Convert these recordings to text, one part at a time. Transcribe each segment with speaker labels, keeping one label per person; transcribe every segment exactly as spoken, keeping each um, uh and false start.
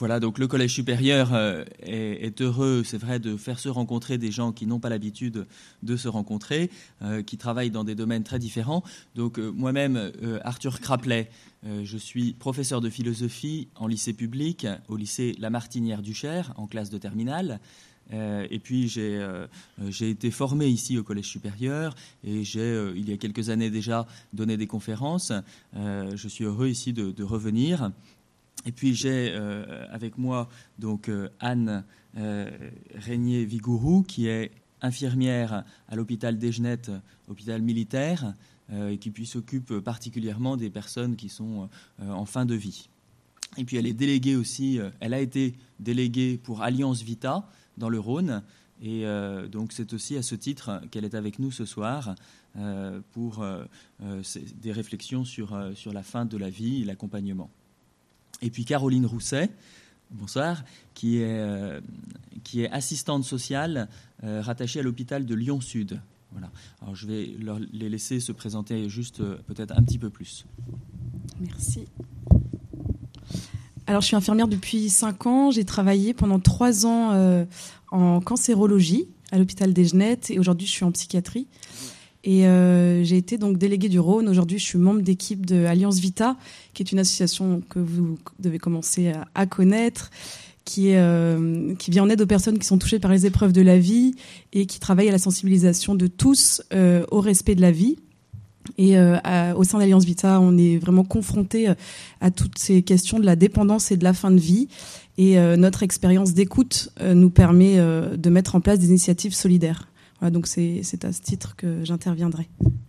Speaker 1: Voilà, donc le Collège supérieur euh, est, est heureux, c'est vrai, de faire se rencontrer des gens qui n'ont pas l'habitude de se rencontrer, euh, qui travaillent dans des domaines très différents. Donc euh, moi-même, euh, Arthur Craplet, euh, je suis professeur de philosophie en lycée public, au lycée La Martinière du Cher, en classe de terminale. Euh, et puis j'ai, euh, j'ai été formé ici au Collège supérieur et j'ai, euh, il y a quelques années déjà, donné des conférences. Euh, je suis heureux ici de, de revenir. Et puis j'ai euh, avec moi donc euh, Anne euh, Régnier-Vigourou, qui est infirmière à l'hôpital d'Egenette, hôpital militaire, euh, et qui puis s'occupe particulièrement des personnes qui sont euh, en fin de vie. Et puis elle est déléguée aussi, euh, elle a été déléguée pour Alliance Vita dans le Rhône, et euh, donc c'est aussi à ce titre qu'elle est avec nous ce soir euh, pour euh, euh, des réflexions sur, euh, sur la fin de la vie et l'accompagnement. Et puis Caroline Rousset, bonsoir, qui est, euh, qui est assistante sociale euh, rattachée à l'hôpital de Lyon-Sud. Voilà. Alors je vais leur, les laisser se présenter juste euh, peut-être un petit peu plus.
Speaker 2: Merci. Alors je suis infirmière depuis cinq ans. J'ai travaillé pendant trois ans euh, en cancérologie à l'hôpital d'Egenette et aujourd'hui je suis en psychiatrie. Et euh, j'ai été donc déléguée du Rhône. Aujourd'hui, je suis membre d'équipe de Alliance Vita, qui est une association que vous devez commencer à, à connaître, qui, est, euh, qui vient en aide aux personnes qui sont touchées par les épreuves de la vie et qui travaille à la sensibilisation de tous euh, au respect de la vie. Et euh, à, au sein d'Alliance Vita, on est vraiment confronté à toutes ces questions de la dépendance et de la fin de vie. Et euh, notre expérience d'écoute euh, nous permet euh, de mettre en place des initiatives solidaires. Voilà, donc c'est, c'est à ce titre que j'interviendrai.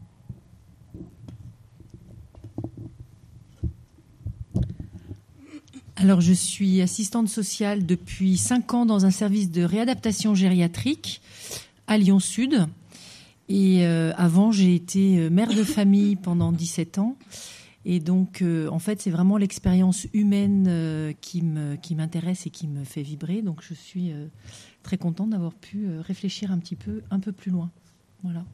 Speaker 3: Alors, je suis assistante sociale depuis cinq ans dans un service de réadaptation gériatrique à Lyon-Sud. Et euh, avant, j'ai été mère de famille pendant dix-sept ans. Et donc, euh, en fait, c'est vraiment l'expérience humaine euh, qui me, qui m'intéresse et qui me fait vibrer. Donc, je suis euh, très contente d'avoir pu euh, réfléchir un petit peu, un peu plus loin. Voilà.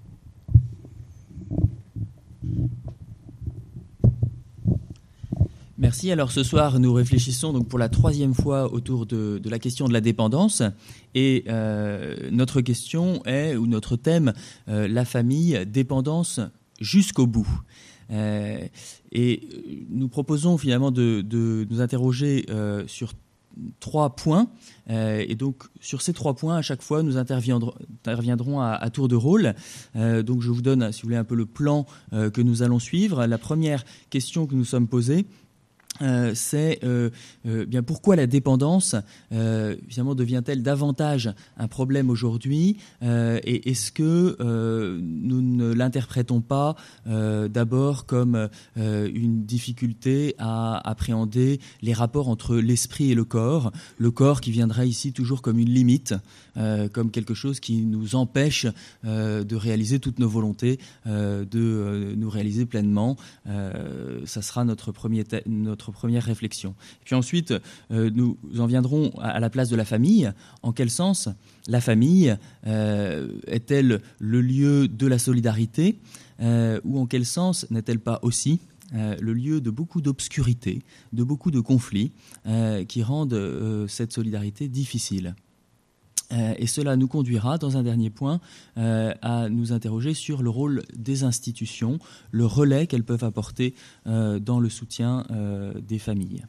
Speaker 1: Merci. Alors ce soir, nous réfléchissons donc pour la troisième fois autour de, de la question de la dépendance. Et euh, notre question est, ou notre thème, euh, la famille, dépendance jusqu'au bout. Euh, et nous proposons finalement de, de nous interroger euh, sur trois points. Euh, et donc sur ces trois points, à chaque fois, nous interviendrons, interviendrons à, à tour de rôle. Euh, donc je vous donne, si vous voulez, un peu le plan euh, que nous allons suivre. La première question que nous sommes posée, Euh, c'est euh, euh, bien pourquoi la dépendance euh, finalement devient-elle davantage un problème aujourd'hui euh, et est-ce que euh, nous ne l'interprétons pas euh, d'abord comme euh, une difficulté à appréhender les rapports entre l'esprit et le corps, le corps qui viendrait ici toujours comme une limite, euh, comme quelque chose qui nous empêche euh, de réaliser toutes nos volontés, euh, de euh, nous réaliser pleinement. Euh, ça sera notre premier te- notre première réflexion. Et puis ensuite, euh, nous en viendrons à la place de la famille. En quel sens la famille euh, est-elle le lieu de la solidarité euh, ou en quel sens n'est-elle pas aussi euh, le lieu de beaucoup d'obscurité, de beaucoup de conflits euh, qui rendent euh, cette solidarité difficile. Euh, et cela nous conduira, dans un dernier point, euh, à nous interroger sur le rôle des institutions, le relais qu'elles peuvent apporter euh, dans le soutien euh, des familles.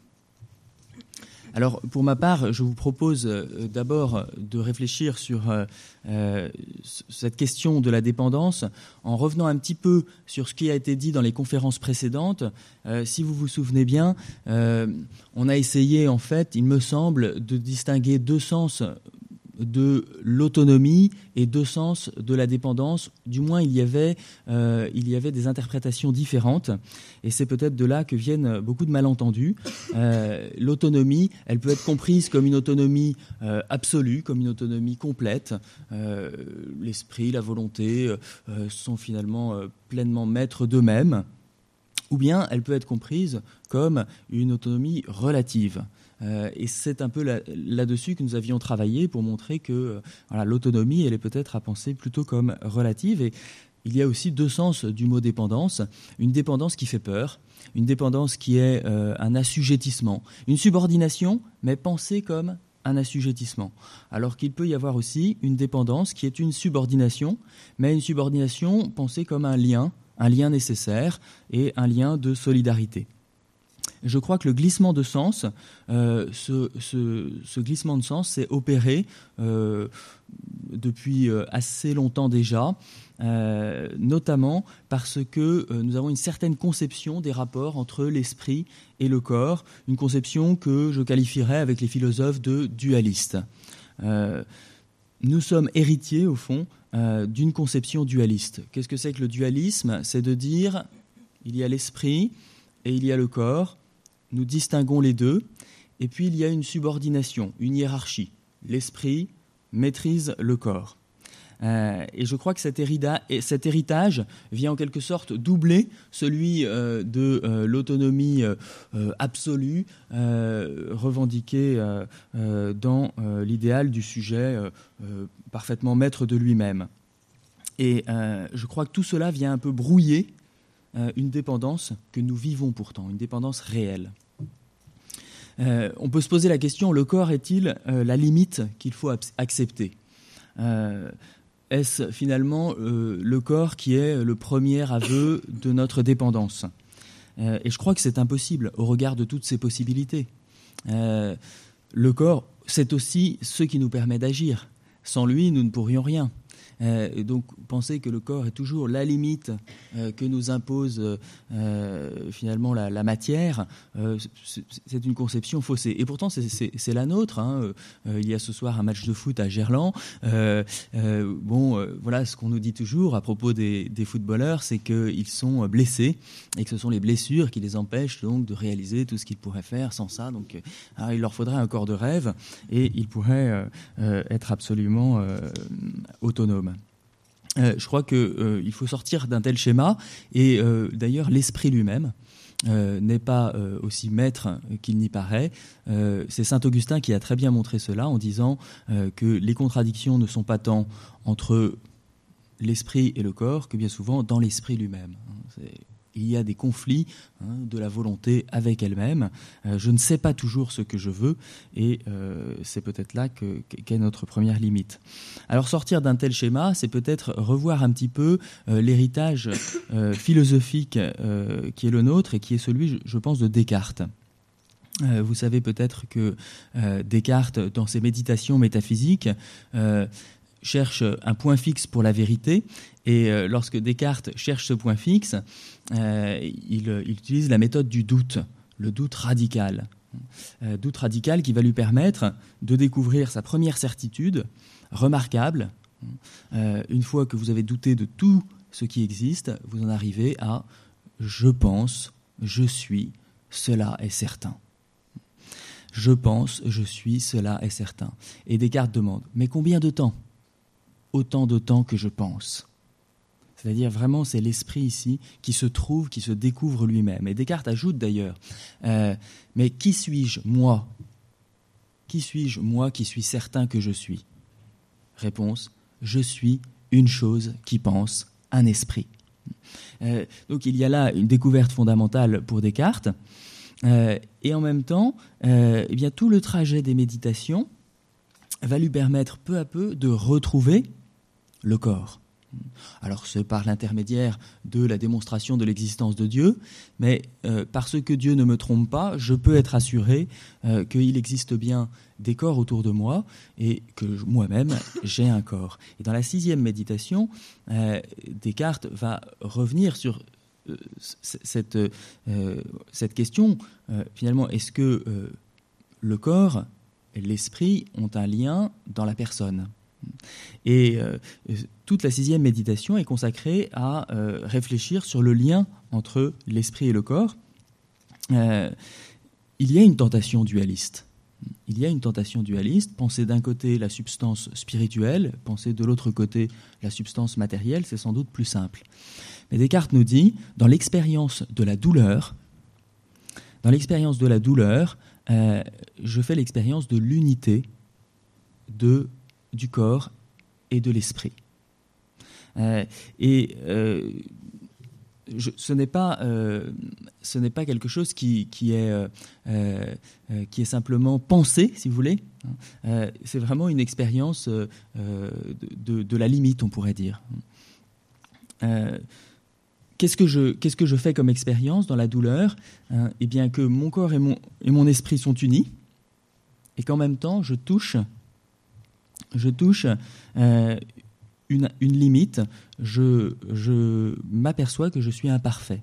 Speaker 1: Alors, pour ma part, je vous propose euh, d'abord de réfléchir sur euh, euh, cette question de la dépendance en revenant un petit peu sur ce qui a été dit dans les conférences précédentes. Euh, si vous vous souvenez bien, euh, on a essayé, en fait, il me semble, de distinguer deux sens de l'autonomie et deux sens de la dépendance. Du moins, il y avait, euh, il y avait des interprétations différentes et c'est peut-être de là que viennent beaucoup de malentendus. Euh, l'autonomie, elle peut être comprise comme une autonomie euh, absolue, comme une autonomie complète. Euh, l'esprit, la volonté euh, sont finalement euh, pleinement maîtres d'eux-mêmes. Ou bien elle peut être comprise comme une autonomie relative. Euh, et c'est un peu là, là-dessus que nous avions travaillé pour montrer que euh, voilà, l'autonomie, elle est peut-être à penser plutôt comme relative. Et il y a aussi deux sens du mot dépendance. Une dépendance qui fait peur, une dépendance qui est euh, un assujettissement, une subordination, mais pensée comme un assujettissement. Alors qu'il peut y avoir aussi une dépendance qui est une subordination, mais une subordination pensée comme un lien, un lien nécessaire et un lien de solidarité. Je crois que le glissement de sens, euh, ce, ce, ce glissement de sens s'est opéré euh, depuis assez longtemps déjà, euh, notamment parce que euh, nous avons une certaine conception des rapports entre l'esprit et le corps, une conception que je qualifierais avec les philosophes de dualiste. Euh, nous sommes héritiers, au fond, euh, d'une conception dualiste. Qu'est-ce que c'est que le dualisme ? C'est de dire il y a l'esprit et il y a le corps. Nous distinguons les deux, et puis il y a une subordination, une hiérarchie. L'esprit maîtrise le corps. Euh, et je crois que cet, hérida, cet héritage vient en quelque sorte doubler celui euh, de euh, l'autonomie euh, absolue euh, revendiquée euh, euh, dans euh, l'idéal du sujet euh, euh, parfaitement maître de lui-même. Et euh, je crois que tout cela vient un peu brouiller une dépendance que nous vivons pourtant, une dépendance réelle. Euh, on peut se poser la question, le corps est-il euh, la limite qu'il faut accepter ? euh, Est-ce finalement euh, le corps qui est le premier aveu de notre dépendance ? euh, Et je crois que c'est impossible au regard de toutes ces possibilités. Euh, le corps, c'est aussi ce qui nous permet d'agir. Sans lui, nous ne pourrions rien. Euh, et donc, penser que le corps est toujours la limite euh, que nous impose euh, finalement la, la matière, euh, c'est, c'est une conception faussée. Et pourtant, c'est, c'est, c'est la nôtre. Hein. Euh, il y a ce soir un match de foot à Gerland. Euh, euh, bon, euh, voilà, ce qu'on nous dit toujours à propos des, des footballeurs, c'est qu'ils sont blessés et que ce sont les blessures qui les empêchent donc de réaliser tout ce qu'ils pourraient faire sans ça. Donc, euh, alors, il leur faudrait un corps de rêve et ils pourraient euh, euh, être absolument euh, autonomes. Euh, je crois qu'il euh, faut sortir d'un tel schéma et euh, d'ailleurs l'esprit lui-même euh, n'est pas euh, aussi maître qu'il n'y paraît. Euh, c'est saint Augustin qui a très bien montré cela en disant euh, que les contradictions ne sont pas tant entre l'esprit et le corps que bien souvent dans l'esprit lui-même. C'est... Il y a des conflits hein, de la volonté avec elle-même. Euh, je ne sais pas toujours ce que je veux et euh, c'est peut-être là que, qu'est notre première limite. Alors sortir d'un tel schéma, c'est peut-être revoir un petit peu euh, l'héritage euh, philosophique euh, qui est le nôtre et qui est celui, je pense, de Descartes. Euh, vous savez peut-être que euh, Descartes, dans ses méditations métaphysiques, euh, cherche un point fixe pour la vérité. Et euh, lorsque Descartes cherche ce point fixe, euh, il, il utilise la méthode du doute, le doute radical. Euh, doute radical qui va lui permettre de découvrir sa première certitude remarquable. Euh, une fois que vous avez douté de tout ce qui existe, vous en arrivez à « je pense, je suis, cela est certain ». Je pense, je suis, cela est certain. Et Descartes demande « mais combien de temps ?» Autant de temps que je pense. C'est-à-dire vraiment c'est l'esprit ici qui se trouve, qui se découvre lui-même. Et Descartes ajoute d'ailleurs euh, « mais qui suis-je, moi ? Qui suis-je, moi, qui suis certain que je suis ?» Réponse « je suis une chose qui pense, un esprit. » euh, Donc il y a là une découverte fondamentale pour Descartes. Euh, et en même temps, euh, eh bien, tout le trajet des méditations va lui permettre peu à peu de retrouver le corps. Alors c'est par l'intermédiaire de la démonstration de l'existence de Dieu, mais euh, parce que Dieu ne me trompe pas, je peux être assuré euh, qu'il existe bien des corps autour de moi et que moi-même j'ai un corps. Et dans la sixième méditation, euh, Descartes va revenir sur euh, cette, euh, cette question, euh, finalement, est-ce que euh, le corps et l'esprit ont un lien dans la personne ? Et euh, toute la sixième méditation est consacrée à euh, réfléchir sur le lien entre l'esprit et le corps. Euh, il y a une tentation dualiste. Il y a une tentation dualiste. Penser d'un côté la substance spirituelle, penser de l'autre côté la substance matérielle, c'est sans doute plus simple. Mais Descartes nous dit, dans l'expérience de la douleur, dans l'expérience de la douleur, euh, je fais l'expérience de l'unité de du corps et de l'esprit. Euh, et euh, je, ce n'est pas, euh, ce n'est pas quelque chose qui, qui, est, euh, euh, qui est simplement pensé, si vous voulez. Euh, c'est vraiment une expérience euh, de, de, de la limite, on pourrait dire. Euh, qu'est-ce que je, qu'est-ce que je fais comme expérience dans la douleur ? hein, Eh bien, que mon corps et mon, et mon esprit sont unis, et qu'en même temps, je touche, je touche euh, une, une limite. Je, je m'aperçois que je suis imparfait.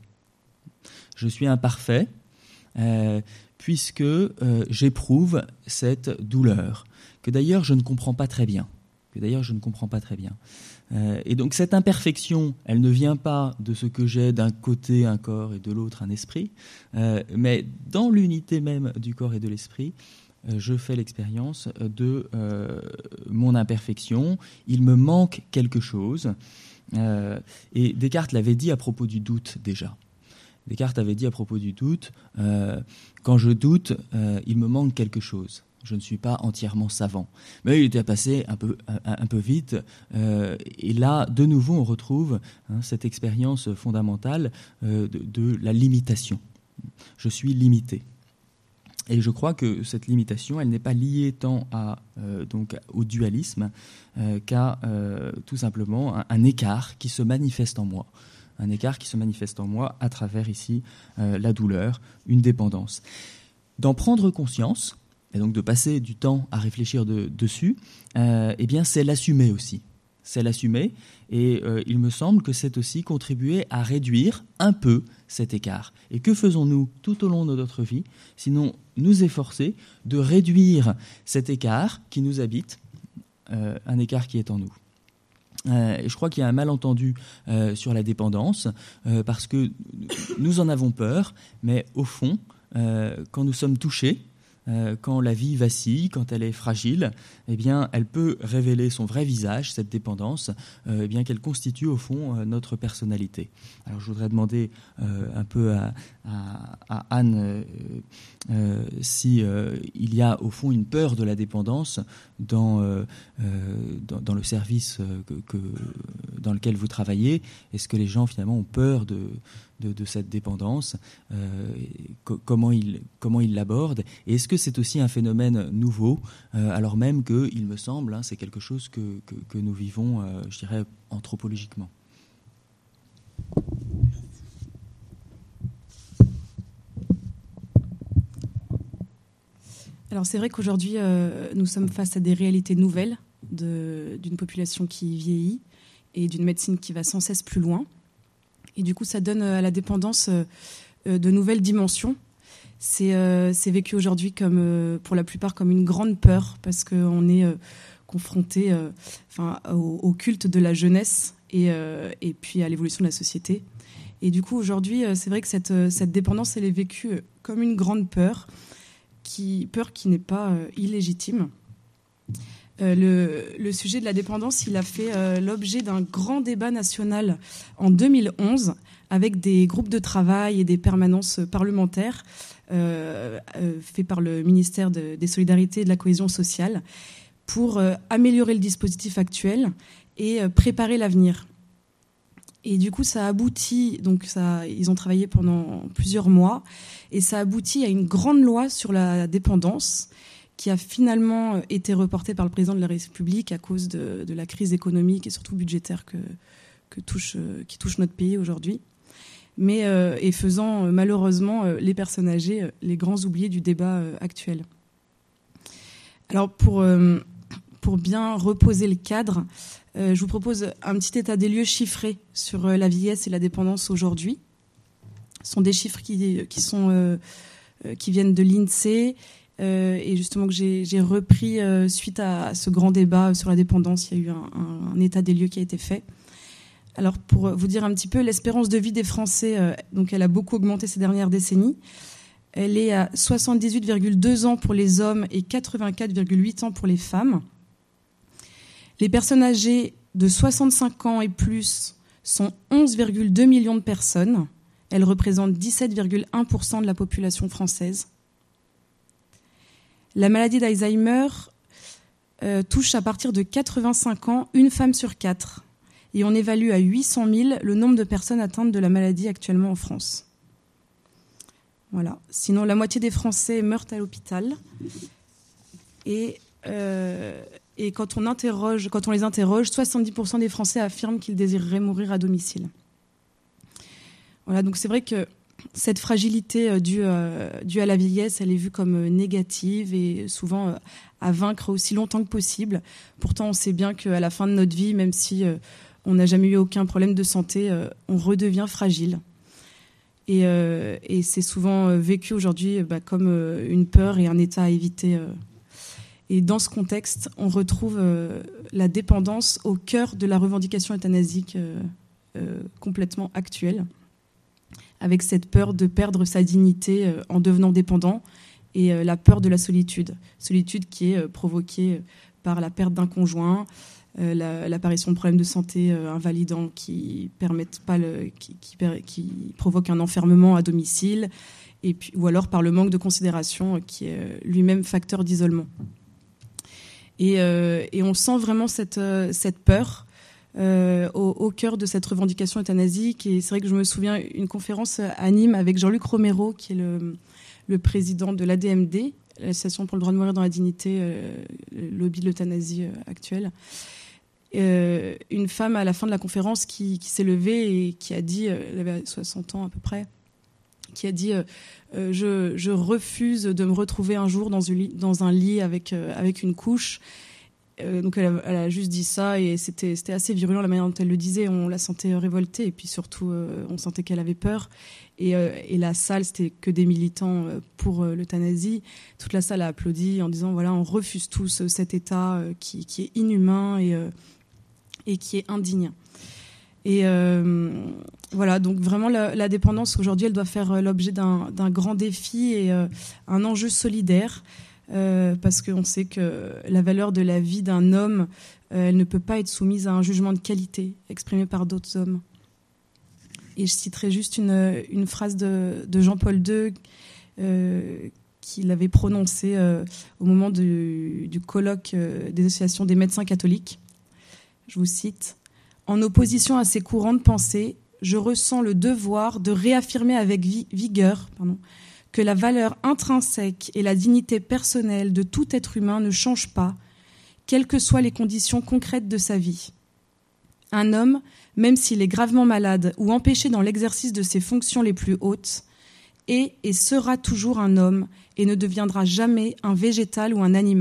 Speaker 1: Je suis imparfait euh, puisque euh, j'éprouve cette douleur, que d'ailleurs je ne comprends pas très bien. Que d'ailleurs je ne comprends pas très bien. Euh, et donc cette imperfection, elle ne vient pas de ce que j'ai d'un côté un corps et de l'autre un esprit, euh, mais dans l'unité même du corps et de l'esprit, euh, je fais l'expérience de euh, mon imperfection. Il me manque quelque chose. Euh, et Descartes l'avait dit à propos du doute déjà. Descartes avait dit à propos du doute, euh, quand je doute, euh, il me manque quelque chose. Je ne suis pas entièrement savant. Mais il était passé un peu, un, un peu vite. Euh, et là, de nouveau, on retrouve hein, cette expérience fondamentale euh, de, de la limitation. Je suis limité. Et je crois que cette limitation, elle n'est pas liée tant à, euh, donc, au dualisme euh, qu'à euh, tout simplement un, un écart qui se manifeste en moi. Un écart qui se manifeste en moi à travers ici euh, la douleur, une dépendance. D'en prendre conscience, et donc de passer du temps à réfléchir de, dessus, euh, eh bien c'est l'assumer aussi. C'est l'assumer, et euh, il me semble que c'est aussi contribuer à réduire un peu cet écart. Et que faisons-nous tout au long de notre vie, sinon nous efforcer de réduire cet écart qui nous habite, euh, un écart qui est en nous. Euh, et je crois qu'il y a un malentendu euh, sur la dépendance, euh, parce que nous en avons peur, mais au fond, euh, quand nous sommes touchés, Euh, quand la vie vacille, quand elle est fragile, eh bien, elle peut révéler son vrai visage, cette dépendance, euh, eh bien, qu'elle constitue au fond euh, notre personnalité. Alors, je voudrais demander euh, un peu à, à, à Anne euh, euh, si euh, il y a au fond une peur de la dépendance dans, euh, euh, dans, dans le service que, que, dans lequel vous travaillez. Est-ce que les gens finalement ont peur de De, de cette dépendance, euh, co- comment ils comment ils l'abordent, et est-ce que c'est aussi un phénomène nouveau, euh, alors même que, il me semble, hein, c'est quelque chose que, que, que nous vivons, euh, je dirais, anthropologiquement.
Speaker 2: Alors c'est vrai qu'aujourd'hui, euh, nous sommes face à des réalités nouvelles de, d'une population qui vieillit et d'une médecine qui va sans cesse plus loin. Et du coup, ça donne à la dépendance euh, de nouvelles dimensions. C'est, euh, c'est vécu aujourd'hui comme, euh, pour la plupart, comme une grande peur, parce qu'on est euh, confronté euh, enfin, au, au culte de la jeunesse et, euh, et puis à l'évolution de la société. Et du coup, aujourd'hui, euh, c'est vrai que cette, cette dépendance, elle est vécue comme une grande peur, qui, peur qui n'est pas euh, illégitime. Euh, le, le sujet de la dépendance, il a fait euh, l'objet d'un grand débat national en deux mille onze avec des groupes de travail et des permanences parlementaires euh, euh, faits par le ministère de, des Solidarités et de la Cohésion sociale pour euh, améliorer le dispositif actuel et euh, préparer l'avenir. Et du coup, ça aboutit, donc ça, ils ont travaillé pendant plusieurs mois, et ça aboutit à une grande loi sur la dépendance qui a finalement été reporté par le président de la République à cause de, de la crise économique et surtout budgétaire que, que touche, qui touche notre pays aujourd'hui. Mais, euh, et faisant malheureusement les personnes âgées les grands oubliés du débat actuel. Alors pour, euh, pour bien reposer le cadre, euh, je vous propose un petit état des lieux chiffré sur la vieillesse et la dépendance aujourd'hui. Ce sont des chiffres qui, qui, sont, euh, qui viennent de l'INSEE, Euh, et justement que j'ai, j'ai repris euh, suite à, à ce grand débat sur la dépendance. Il y a eu un, un, un état des lieux qui a été fait. Alors pour vous dire un petit peu, l'espérance de vie des Français, euh, donc elle a beaucoup augmenté ces dernières décennies. Elle est à soixante-dix-huit virgule deux ans pour les hommes et quatre-vingt-quatre virgule huit ans pour les femmes. Les personnes âgées de soixante-cinq ans et plus sont onze virgule deux millions de personnes. Elles représentent dix-sept virgule un pour cent de la population française. La maladie d'Alzheimer euh, touche à partir de quatre-vingt-cinq ans une femme sur quatre. et on évalue à huit cent mille le nombre de personnes atteintes de la maladie actuellement en France. Voilà. Sinon, la moitié des Français meurent à l'hôpital. Et, euh, et quand, on interroge, quand on les interroge, soixante-dix pour cent des Français affirment qu'ils désireraient mourir à domicile. Voilà, donc c'est vrai que cette fragilité due, euh, due à la vieillesse, elle est vue comme négative et souvent euh, à vaincre aussi longtemps que possible. Pourtant, on sait bien qu'à la fin de notre vie, même si euh, on n'a jamais eu aucun problème de santé, euh, on redevient fragile. Et, euh, et c'est souvent vécu aujourd'hui bah, comme euh, une peur et un état à éviter. Euh. Et dans ce contexte, on retrouve euh, la dépendance au cœur de la revendication euthanasique euh, euh, complètement actuelle, avec cette peur de perdre sa dignité euh, en devenant dépendant et euh, la peur de la solitude. Solitude qui est euh, provoquée par la perte d'un conjoint, euh, la, l'apparition de problèmes de santé euh, invalidants qui permettent pas le, qui, qui, qui provoquent un enfermement à domicile, et puis, ou alors par le manque de considération euh, qui est euh, lui-même facteur d'isolement. Et, euh, et on sent vraiment cette, euh, cette peur Euh, au, au cœur de cette revendication euthanasique. Et c'est vrai que je me souviens une conférence à Nîmes avec Jean-Luc Romero, qui est le, le président de l'A D M D, l'Association pour le droit de mourir dans la dignité, euh, le lobby de l'euthanasie euh, actuelle. Euh, une femme à la fin de la conférence qui, qui s'est levée et qui a dit, euh, elle avait soixante ans à peu près, qui a dit euh, euh, je, je refuse de me retrouver un jour dans, une lit, dans un lit avec, euh, avec une couche. Euh, donc elle a, elle a juste dit ça et c'était, c'était assez virulent la manière dont elle le disait. On la sentait révoltée et puis surtout euh, on sentait qu'elle avait peur. Et, euh, et la salle, c'était que des militants euh, pour euh, l'euthanasie. Toute la salle a applaudi en disant voilà, on refuse tous euh, cet état euh, qui, qui est inhumain et, euh, et qui est indigne. Et euh, voilà, donc vraiment la, la dépendance aujourd'hui, elle doit faire l'objet d'un, d'un grand défi et euh, un enjeu solidaire. Euh, parce qu'on sait que la valeur de la vie d'un homme, euh, elle ne peut pas être soumise à un jugement de qualité exprimé par d'autres hommes. Et je citerai juste une, une phrase de, de Jean-Paul deux euh, qu'il avait prononcée euh, au moment du, du colloque euh, des associations des médecins catholiques. Je vous cite : « En opposition à ces courants de pensée, je ressens le devoir de réaffirmer avec vi- vigueur pardon, que la valeur intrinsèque et la dignité personnelle de tout être humain ne changent pas, quelles que soient les conditions concrètes de sa vie. Un homme, même s'il est gravement malade ou empêché dans l'exercice de ses fonctions les plus hautes, est et sera toujours un homme et ne deviendra jamais un végétal ou un animal. »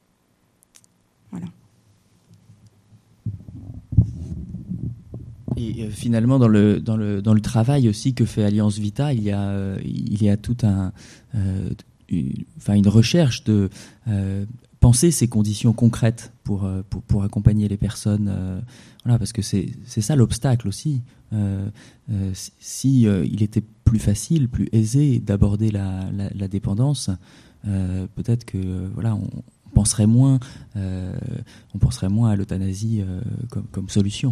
Speaker 2: Voilà.
Speaker 1: Et euh, finalement, dans le, dans, le, dans le travail aussi que fait Alliance Vita, il y a, euh, il y a tout un, euh, une, enfin une recherche de euh, penser ces conditions concrètes pour, euh, pour, pour accompagner les personnes. Euh, voilà, parce que c'est, c'est ça l'obstacle aussi. Euh, euh, si si euh, il était plus facile, plus aisé d'aborder la, la, la dépendance, euh, peut-être que euh, voilà, on, on penserait moins, euh, on penserait moins à l'euthanasie euh, comme, comme solution.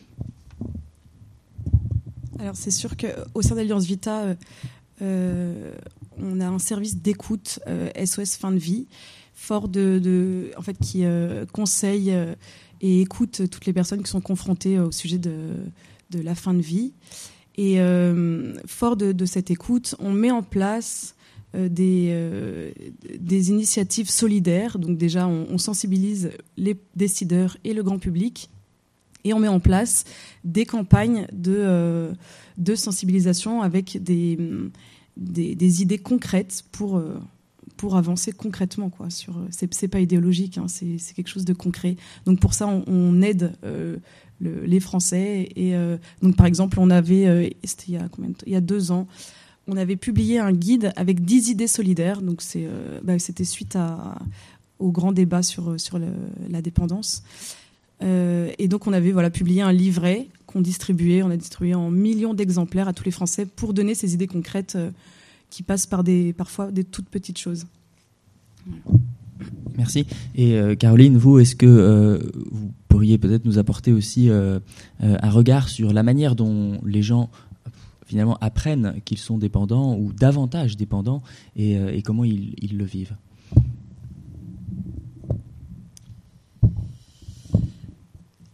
Speaker 2: Alors c'est sûr qu'au sein d'Alliance Vita, euh, euh, on a un service d'écoute euh, S O S fin de vie, fort de, de en fait qui euh, conseille euh, et écoute toutes les personnes qui sont confrontées au sujet de, de la fin de vie. Et euh, fort de, de cette écoute, on met en place euh, des, euh, des initiatives solidaires. Donc déjà, on, on sensibilise les décideurs et le grand public. Et on met en place des campagnes de, euh, de sensibilisation avec des, des, des idées concrètes pour, euh, pour avancer concrètement, quoi. Sur, c'est, c'est pas idéologique, hein, c'est, c'est quelque chose de concret. Donc pour ça, on, on aide euh, le, les Français. Et euh, donc par exemple, on avait, euh, c'était il y a combien de temps ? Il y a deux ans, on avait publié un guide avec dix idées solidaires. Donc c'est, euh, bah, c'était suite à, au grand débat sur, sur le, la dépendance. Euh, et donc on avait voilà, publié un livret qu'on distribuait, on a distribué en millions d'exemplaires à tous les Français pour donner ces idées concrètes euh, qui passent par des, parfois des toutes petites choses. Voilà.
Speaker 1: Merci. Et euh, Caroline, vous, est-ce que euh, vous pourriez peut-être nous apporter aussi euh, euh, un regard sur la manière dont les gens finalement apprennent qu'ils sont dépendants ou davantage dépendants et, euh, et comment ils, ils le vivent ?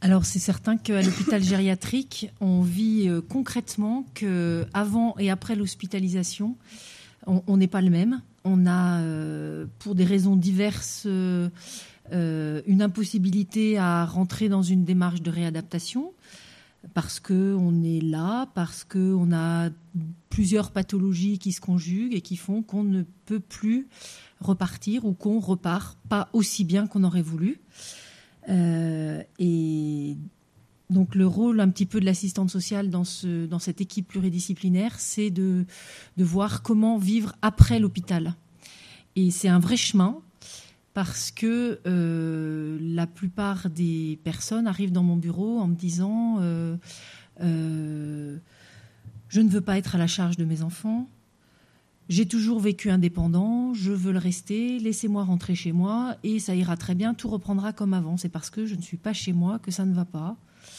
Speaker 3: Alors c'est certain qu'à l'hôpital gériatrique, on vit euh, concrètement qu'avant et après l'hospitalisation, on n'est pas le même. On a, euh, pour des raisons diverses, euh, euh, une impossibilité à rentrer dans une démarche de réadaptation parce qu'on est là, parce qu'on a plusieurs pathologies qui se conjuguent et qui font qu'on ne peut plus repartir ou qu'on repart pas aussi bien qu'on aurait voulu. Euh, et donc le rôle un petit peu de l'assistante sociale dans, ce, dans cette équipe pluridisciplinaire, c'est de, de voir comment vivre après l'hôpital. Et c'est un vrai chemin parce que euh, la plupart des personnes arrivent dans mon bureau en me disant euh, euh, je ne veux pas être à la charge de mes enfants, j'ai toujours vécu indépendant, je veux le rester, laissez-moi rentrer chez moi et ça ira très bien, tout reprendra comme avant. C'est parce que je ne suis pas chez moi que ça ne va pas.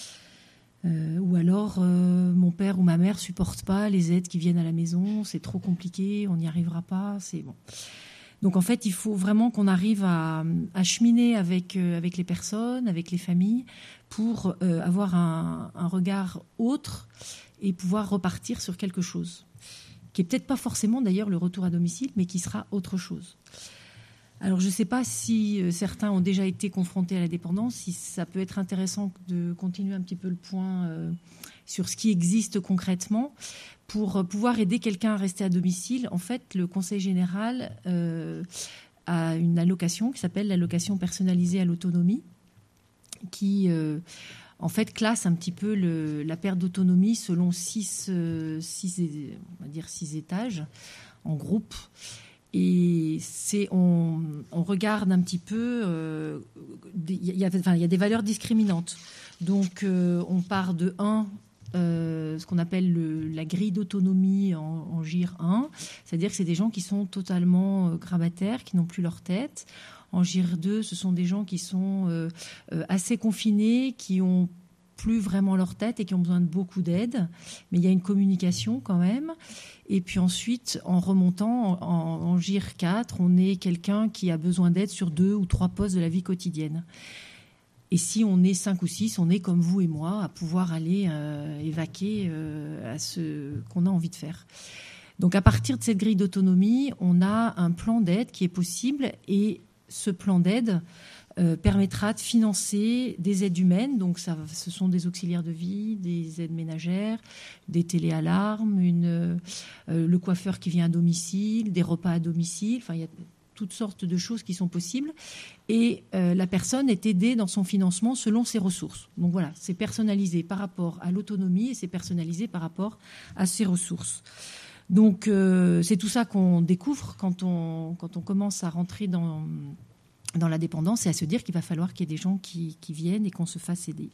Speaker 3: Euh, ou alors, euh, mon père ou ma mère ne supportent pas les aides qui viennent à la maison, c'est trop compliqué, on n'y arrivera pas, c'est bon. Donc en fait, il faut vraiment qu'on arrive à, à cheminer avec, euh, avec les personnes, avec les familles, pour euh, avoir un, un regard autre et pouvoir repartir sur quelque chose qui est peut-être pas forcément d'ailleurs le retour à domicile, mais qui sera autre chose. Alors je ne sais pas si euh, certains ont déjà été confrontés à la dépendance, si ça peut être intéressant de continuer un petit peu le point euh, sur ce qui existe concrètement. Pour euh, pouvoir aider quelqu'un à rester à domicile, en fait, le Conseil général euh, a une allocation qui s'appelle l'allocation personnalisée à l'autonomie, qui... Euh, en fait, classe un petit peu le, la perte d'autonomie selon six, euh, six, on va dire six étages en groupe. Et c'est, on, on regarde un petit peu, euh, il y a, enfin, il y a des valeurs discriminantes. Donc, euh, on part de un, euh, ce qu'on appelle le, la grille d'autonomie en, en G I R un, c'est-à-dire que c'est des gens qui sont totalement euh, grabataires, qui n'ont plus leur tête. En G I R deux, ce sont des gens qui sont euh, euh, assez confinés, qui n'ont plus vraiment leur tête et qui ont besoin de beaucoup d'aide. Mais il y a une communication quand même. Et puis ensuite, en remontant, en, en, en G I R quatre, on est quelqu'un qui a besoin d'aide sur deux ou trois postes de la vie quotidienne. Et si on est cinq ou six, on est comme vous et moi, à pouvoir aller euh, évaquer euh, à ce qu'on a envie de faire. Donc à partir de cette grille d'autonomie, on a un plan d'aide qui est possible et ce plan d'aide euh, permettra de financer des aides humaines. Donc, ça, ce sont des auxiliaires de vie, des aides ménagères, des téléalarmes, une, euh, le coiffeur qui vient à domicile, des repas à domicile. Enfin, il y a toutes sortes de choses qui sont possibles. Et euh, la personne est aidée dans son financement selon ses ressources. Donc, voilà, c'est personnalisé par rapport à l'autonomie et c'est personnalisé par rapport à ses ressources. Donc, euh, c'est tout ça qu'on découvre quand on, quand on commence à rentrer dans, dans la dépendance et à se dire qu'il va falloir qu'il y ait des gens qui, qui viennent et qu'on se fasse aider.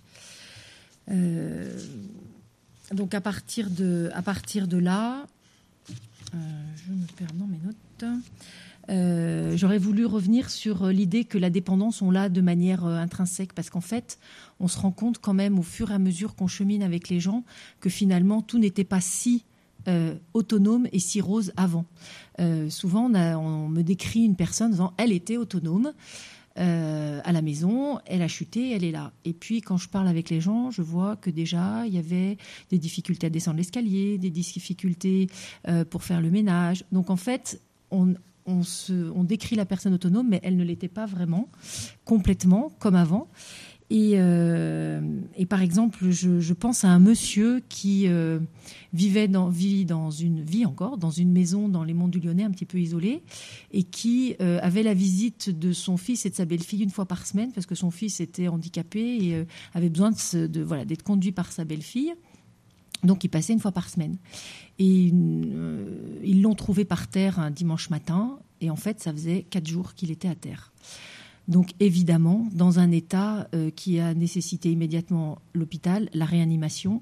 Speaker 3: Euh, donc, à partir de, à partir de là, euh, je me perds dans mes notes. Euh, j'aurais voulu revenir sur l'idée que la dépendance, on l'a de manière euh, intrinsèque, parce qu'en fait, on se rend compte quand même au fur et à mesure qu'on chemine avec les gens que finalement, tout n'était pas si Euh, autonome et si rose avant. Euh, souvent, on, a, on me décrit une personne en disant elle était autonome euh, à la maison, elle a chuté, elle est là. Et puis, quand je parle avec les gens, je vois que déjà, il y avait des difficultés à descendre l'escalier, des difficultés euh, pour faire le ménage. Donc, en fait, on, on, se, on décrit la personne autonome, mais elle ne l'était pas vraiment, complètement, comme avant. Et, euh, et par exemple, je, je pense à un monsieur qui euh, vivait dans, vit dans une vie encore dans une maison dans les Monts du Lyonnais, un petit peu isolée, et qui euh, avait la visite de son fils et de sa belle-fille une fois par semaine parce que son fils était handicapé et euh, avait besoin de, se, de voilà d'être conduit par sa belle-fille. Donc, il passait une fois par semaine. Et euh, ils l'ont trouvé par terre un dimanche matin, et en fait, ça faisait quatre jours qu'il était à terre. Donc évidemment, dans un état euh, qui a nécessité immédiatement l'hôpital, la réanimation,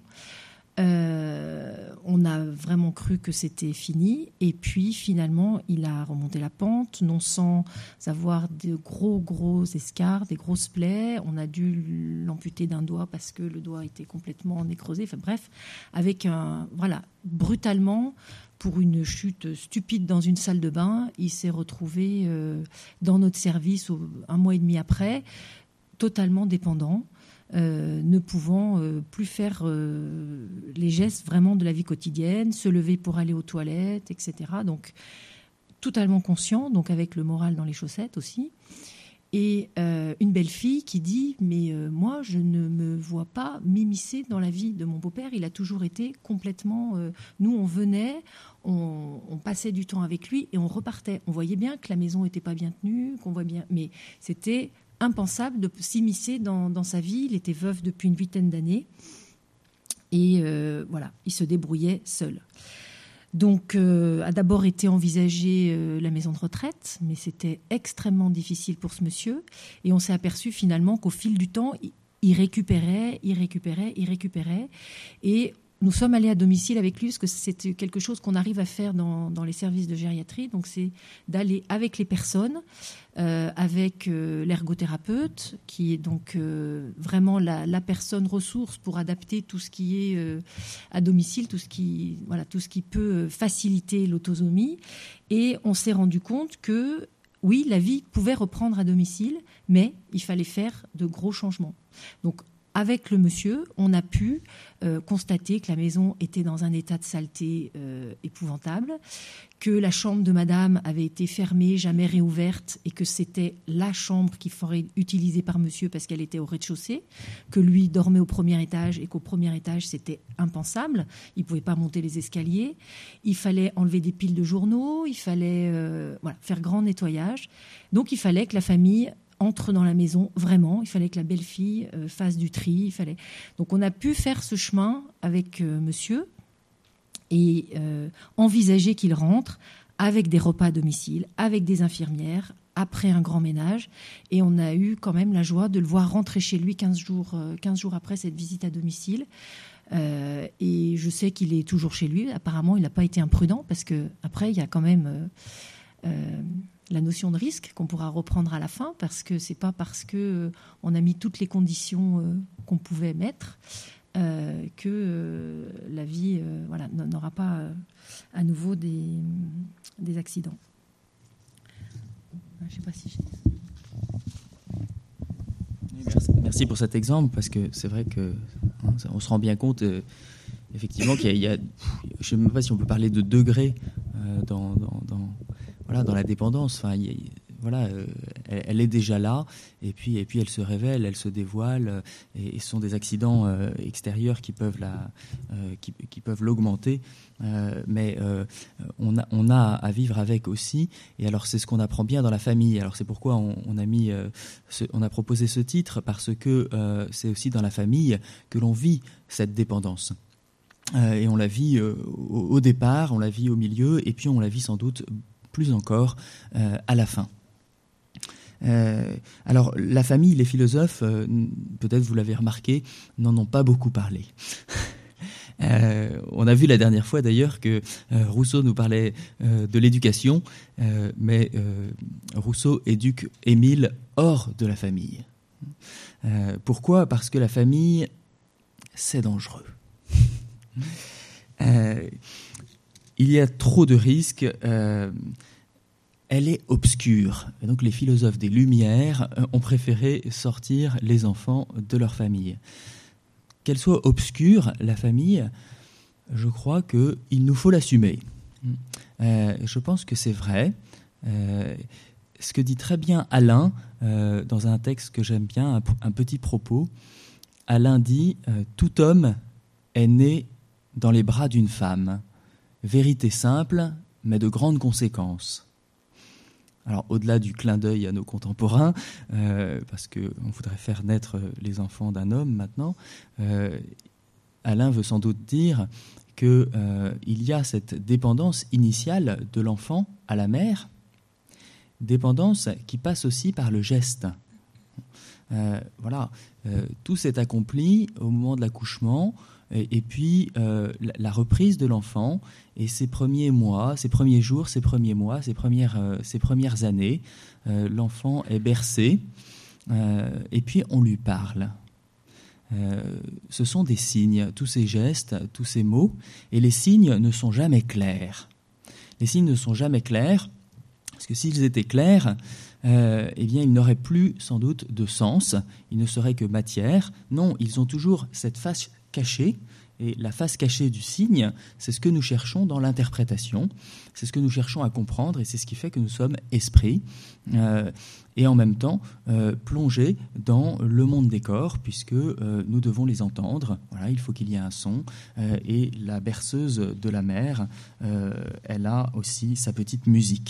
Speaker 3: euh, on a vraiment cru que c'était fini. Et puis finalement, il a remonté la pente, non sans avoir de gros, gros escarres, des grosses plaies. On a dû l'amputer d'un doigt parce que le doigt était complètement nécrosé. Enfin bref, avec un... Voilà, brutalement... Pour une chute stupide dans une salle de bain, il s'est retrouvé euh, dans notre service au, un mois et demi après, totalement dépendant, euh, ne pouvant euh, plus faire euh, les gestes vraiment de la vie quotidienne, se lever pour aller aux toilettes, et cetera. Donc, totalement conscient, donc avec le moral dans les chaussettes aussi. Et euh, une belle-fille qui dit « Mais euh, moi, je ne me vois pas m'immiscer dans la vie de mon beau-père. Il a toujours été complètement... Euh, nous, on venait, on, on passait du temps avec lui et on repartait. On voyait bien que la maison n'était pas bien tenue, qu'on voit bien... Mais c'était impensable de s'immiscer dans, dans sa vie. Il était veuf depuis une huitaine d'années. Et euh, voilà, il se débrouillait seul. » Donc, euh, a d'abord été envisagée euh, la maison de retraite, mais c'était extrêmement difficile pour ce monsieur. Et on s'est aperçu finalement qu'au fil du temps, il, il récupérait, il récupérait, il récupérait. Et nous sommes allés à domicile avec lui, parce que c'est quelque chose qu'on arrive à faire dans, dans les services de gériatrie. Donc, c'est d'aller avec les personnes, euh, avec euh, l'ergothérapeute, qui est donc euh, vraiment la, la personne ressource pour adapter tout ce qui est euh, à domicile, tout ce qui, voilà, tout ce qui peut faciliter l'autonomie. Et on s'est rendu compte que, oui, la vie pouvait reprendre à domicile, mais il fallait faire de gros changements. Donc, avec le monsieur, on a pu euh, constater que la maison était dans un état de saleté euh, épouvantable, que la chambre de madame avait été fermée, jamais réouverte, et que c'était la chambre qu'il faudrait utiliser par monsieur parce qu'elle était au rez-de-chaussée, que lui dormait au premier étage et qu'au premier étage, c'était impensable. Il ne pouvait pas monter les escaliers. Il fallait enlever des piles de journaux, il fallait euh, voilà, faire grand nettoyage. Donc, il fallait que la famille entre dans la maison, vraiment. Il fallait que la belle-fille euh, fasse du tri. Il fallait... Donc, on a pu faire ce chemin avec euh, monsieur et euh, envisager qu'il rentre avec des repas à domicile, avec des infirmières, après un grand ménage. Et on a eu quand même la joie de le voir rentrer chez lui quinze jours, euh, quinze jours après cette visite à domicile. Euh, et je sais qu'il est toujours chez lui. Apparemment, il n'a pas été imprudent parce qu'après, il y a quand même... Euh, euh, la notion de risque qu'on pourra reprendre à la fin, parce que c'est pas parce que euh, on a mis toutes les conditions euh, qu'on pouvait mettre euh, que euh, la vie euh, voilà, n'aura pas euh, à nouveau des, des accidents. Je sais pas si j'ai...
Speaker 1: Merci, merci pour cet exemple, parce que c'est vrai que hein, on se rend bien compte euh, effectivement qu'il y a, il y a, je ne sais même pas si on peut parler de degrés euh, dans, dans, dans Voilà, dans la dépendance, enfin, y a, voilà, euh, elle, elle est déjà là, et puis, et puis elle se révèle, elle se dévoile, euh, et, et ce sont des accidents euh, extérieurs qui peuvent la, euh, qui, qui peuvent l'augmenter, euh, mais euh, on a, on a à vivre avec aussi. Et alors c'est ce qu'on apprend bien dans la famille. Alors c'est pourquoi on, on a mis, euh, ce, on a proposé ce titre, parce que euh, c'est aussi dans la famille que l'on vit cette dépendance. Euh, et on la vit euh, au, au départ, on la vit au milieu, et puis on la vit sans doute plus encore euh, à la fin. Euh, alors, la famille, les philosophes, euh, peut-être vous l'avez remarqué, n'en ont pas beaucoup parlé. euh, on a vu la dernière fois d'ailleurs que euh, Rousseau nous parlait euh, de l'éducation, euh, mais euh, Rousseau éduque Émile hors de la famille. Euh, pourquoi ? Parce que la famille, c'est dangereux. euh, Il y a trop de risques, euh, elle est obscure. Et donc les philosophes des Lumières ont préféré sortir les enfants de leur famille. Qu'elle soit obscure, la famille, je crois qu'il nous faut l'assumer. Euh, je pense que c'est vrai. Euh, ce que dit très bien Alain, euh, dans un texte que j'aime bien, un, un petit propos, Alain dit euh, « Tout homme est né dans les bras d'une femme. Vérité simple, mais de grandes conséquences. » Alors, au-delà du clin d'œil à nos contemporains, euh, parce qu'on voudrait faire naître les enfants d'un homme maintenant, euh, Alain veut sans doute dire qu'il euh, y a cette dépendance initiale de l'enfant à la mère, dépendance qui passe aussi par le geste. Euh, voilà, euh, tout s'est accompli au moment de l'accouchement. Et, et puis, euh, la, la reprise de l'enfant et ses premiers mois, ses premiers jours, ses premiers mois, ses premières, euh, ses premières années, euh, l'enfant est bercé euh, et puis on lui parle. Euh, ce sont des signes, tous ces gestes, tous ces mots, et les signes ne sont jamais clairs. Les signes ne sont jamais clairs, parce Parce que s'ils étaient clairs, euh, eh bien, ils n'auraient plus sans doute de sens, ils ne seraient que matière. Non, ils ont toujours cette face cachée, et la face cachée du signe, c'est ce que nous cherchons dans l'interprétation, c'est ce que nous cherchons à comprendre, et c'est ce qui fait que nous sommes esprits, euh, et en même temps euh, plongés dans le monde des corps, puisque euh, nous devons les entendre. Voilà, il faut qu'il y ait un son, euh, et la berceuse de la mère, euh, elle a aussi sa petite musique.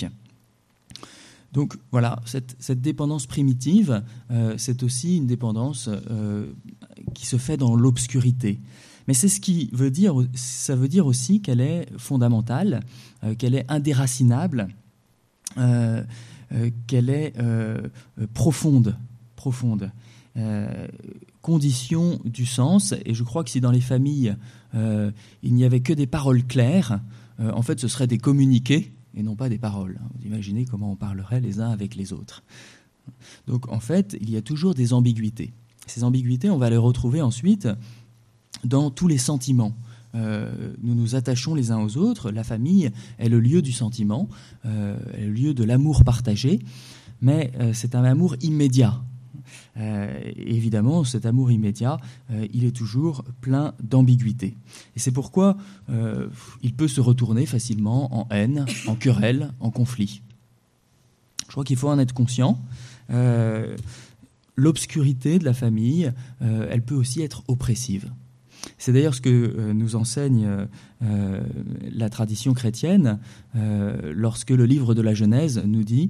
Speaker 1: Donc voilà, cette, cette dépendance primitive, euh, c'est aussi une dépendance euh, qui se fait dans l'obscurité. Mais c'est ce qui veut dire, ça veut dire aussi qu'elle est fondamentale, euh, qu'elle est indéracinable, euh, euh, qu'elle est euh, profonde, profonde. Euh, condition du sens. Et je crois que si dans les familles euh, il n'y avait que des paroles claires, euh, en fait, ce seraient des communiqués et non pas des paroles. Vous imaginez comment on parlerait les uns avec les autres. Donc, en fait, il y a toujours des ambiguïtés. Ces ambiguïtés, on va les retrouver ensuite dans tous les sentiments. Euh, nous nous attachons les uns aux autres. La famille est le lieu du sentiment, euh, est le lieu de l'amour partagé, mais euh, c'est un amour immédiat. Euh, évidemment, cet amour immédiat, euh, il est toujours plein d'ambiguïté. Et c'est pourquoi euh, il peut se retourner facilement en haine, en querelle, en conflit. Je crois qu'il faut en être conscient. Euh, l'obscurité de la famille, euh, elle peut aussi être oppressive. C'est d'ailleurs ce que euh, nous enseigne euh, la tradition chrétienne euh, lorsque le livre de la Genèse nous dit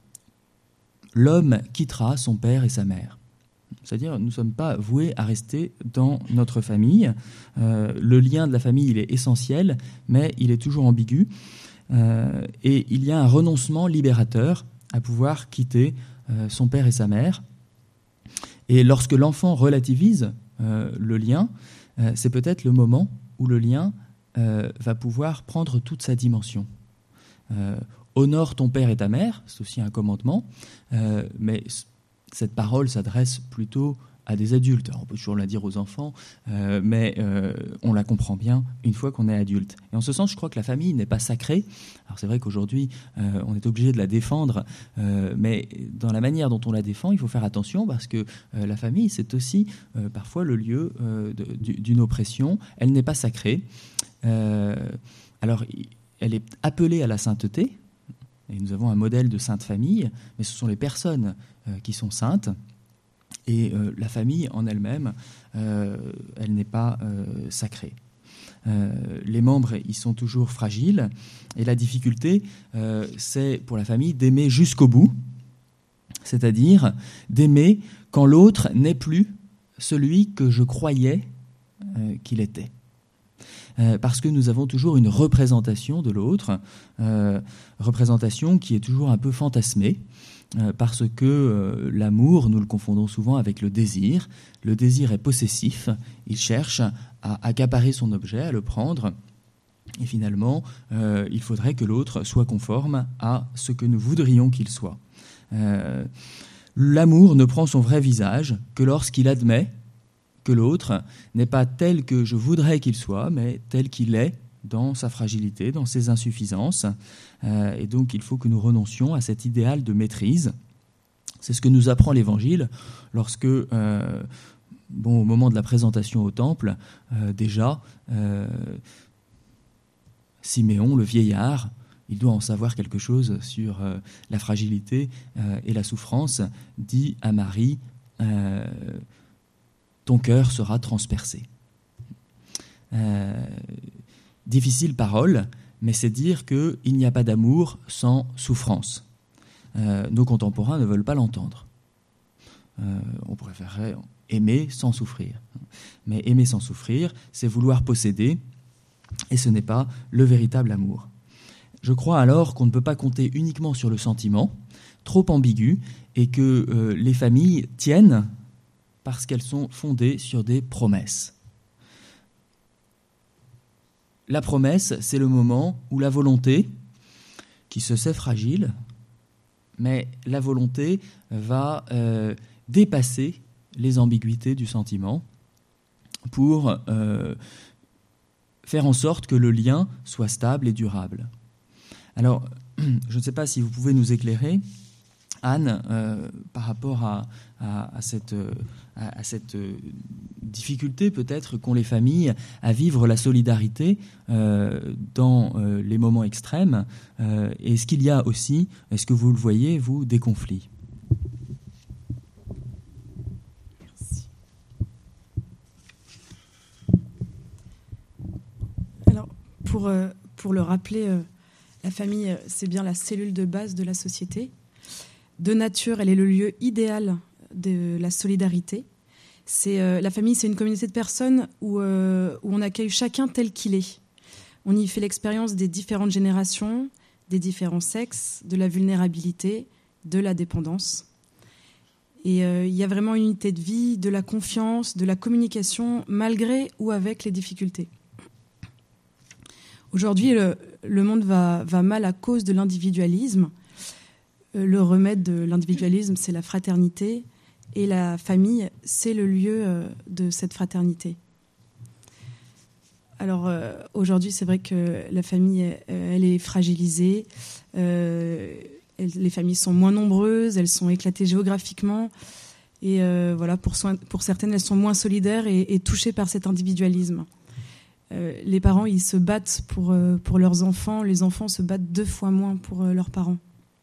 Speaker 1: « L'homme quittera son père et sa mère ». C'est-à-dire nous ne sommes pas voués à rester dans notre famille. Euh, le lien de la famille, il est essentiel, mais il est toujours ambigu. Euh, et il y a un renoncement libérateur à pouvoir quitter euh, son père et sa mère. Et lorsque l'enfant relativise euh, le lien, euh, c'est peut-être le moment où le lien euh, va pouvoir prendre toute sa dimension. Euh, honore ton père et ta mère, c'est aussi un commandement, euh, mais cette parole s'adresse plutôt à des adultes. Alors on peut toujours la dire aux enfants, euh, mais euh, on la comprend bien une fois qu'on est adulte. Et en ce sens, je crois que la famille n'est pas sacrée. Alors c'est vrai qu'aujourd'hui, euh, on est obligé de la défendre, euh, mais dans la manière dont on la défend, il faut faire attention parce que euh, la famille, c'est aussi euh, parfois le lieu euh, de, d'une oppression. Elle n'est pas sacrée. Euh, alors, elle est appelée à la sainteté, et nous avons un modèle de sainte famille, mais ce sont les personnes euh, qui sont saintes. Et euh, la famille en elle-même, euh, elle n'est pas euh, sacrée. Euh, les membres, ils sont toujours fragiles. Et la difficulté, euh, c'est pour la famille d'aimer jusqu'au bout, c'est-à-dire d'aimer quand l'autre n'est plus celui que je croyais euh, qu'il était. Euh, parce que nous avons toujours une représentation de l'autre, euh, représentation qui est toujours un peu fantasmée, euh, parce que euh, l'amour, nous le confondons souvent avec le désir. Le désir est possessif, il cherche à accaparer son objet, à le prendre, et finalement, euh, il faudrait que l'autre soit conforme à ce que nous voudrions qu'il soit. Euh, l'amour ne prend son vrai visage que lorsqu'il admet que l'autre n'est pas tel que je voudrais qu'il soit, mais tel qu'il est dans sa fragilité, dans ses insuffisances. Euh, et donc, il faut que nous renoncions à cet idéal de maîtrise. C'est ce que nous apprend l'Évangile lorsque, euh, bon, au moment de la présentation au temple, euh, déjà, euh, Siméon, le vieillard, il doit en savoir quelque chose sur euh, la fragilité euh, et la souffrance, dit à Marie euh, « Ton cœur sera transpercé euh, ». Difficile parole, mais c'est dire qu'il n'y a pas d'amour sans souffrance. Euh, nos contemporains ne veulent pas l'entendre. Euh, on préférerait aimer sans souffrir. Mais aimer sans souffrir, c'est vouloir posséder, et ce n'est pas le véritable amour. Je crois alors qu'on ne peut pas compter uniquement sur le sentiment, trop ambigu, et que euh, les familles tiennent parce qu'elles sont fondées sur des promesses. La promesse, c'est le moment où la volonté, qui se sait fragile, mais la volonté va euh, dépasser les ambiguïtés du sentiment pour euh, faire en sorte que le lien soit stable et durable. Alors, je ne sais pas si vous pouvez nous éclairer, Anne, euh, par rapport à, à, à cette, à, à cette difficulté peut-être qu'ont les familles à vivre la solidarité euh, dans euh, les moments extrêmes. Euh, est-ce qu'il y a aussi, est-ce que vous le voyez, vous, des conflits ?
Speaker 2: Merci. Alors, pour, euh, pour le rappeler, euh, la famille, c'est bien la cellule de base de la société. De nature, elle est le lieu idéal de la solidarité. C'est, euh, la famille, c'est une communauté de personnes où, euh, où on accueille chacun tel qu'il est. On y fait l'expérience des différentes générations, des différents sexes, de la vulnérabilité, de la dépendance. Et euh, il y a vraiment une unité de vie, de la confiance, de la communication, malgré ou avec les difficultés. Aujourd'hui, le, le monde va, va mal à cause de l'individualisme. Le remède de l'individualisme, c'est la fraternité. Et la famille, c'est le lieu de cette fraternité. Alors, euh, aujourd'hui, c'est vrai que la famille, elle est fragilisée. Euh, elle, les familles sont moins nombreuses, elles sont éclatées géographiquement. Et euh, voilà, pour, soin, pour certaines, elles sont moins solidaires et, et touchées par cet individualisme. Euh, les parents, ils se battent pour, euh, pour leurs enfants. Les enfants se battent deux fois moins pour euh, leurs parents.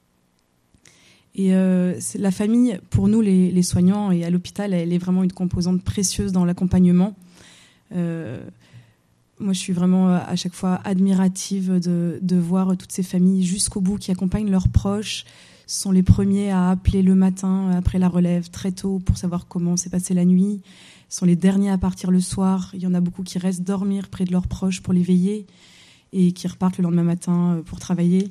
Speaker 2: Et euh, c'est la famille, pour nous les, les soignants et à l'hôpital, elle est vraiment une composante précieuse dans l'accompagnement. Euh, moi, je suis vraiment à chaque fois admirative de, de voir toutes ces familles jusqu'au bout qui accompagnent leurs proches, sont les premiers à appeler le matin après la relève très tôt pour savoir comment s'est passée la nuit, sont les derniers à partir le soir. Il y en a beaucoup qui restent dormir près de leurs proches pour les veiller et qui repartent le lendemain matin pour travailler.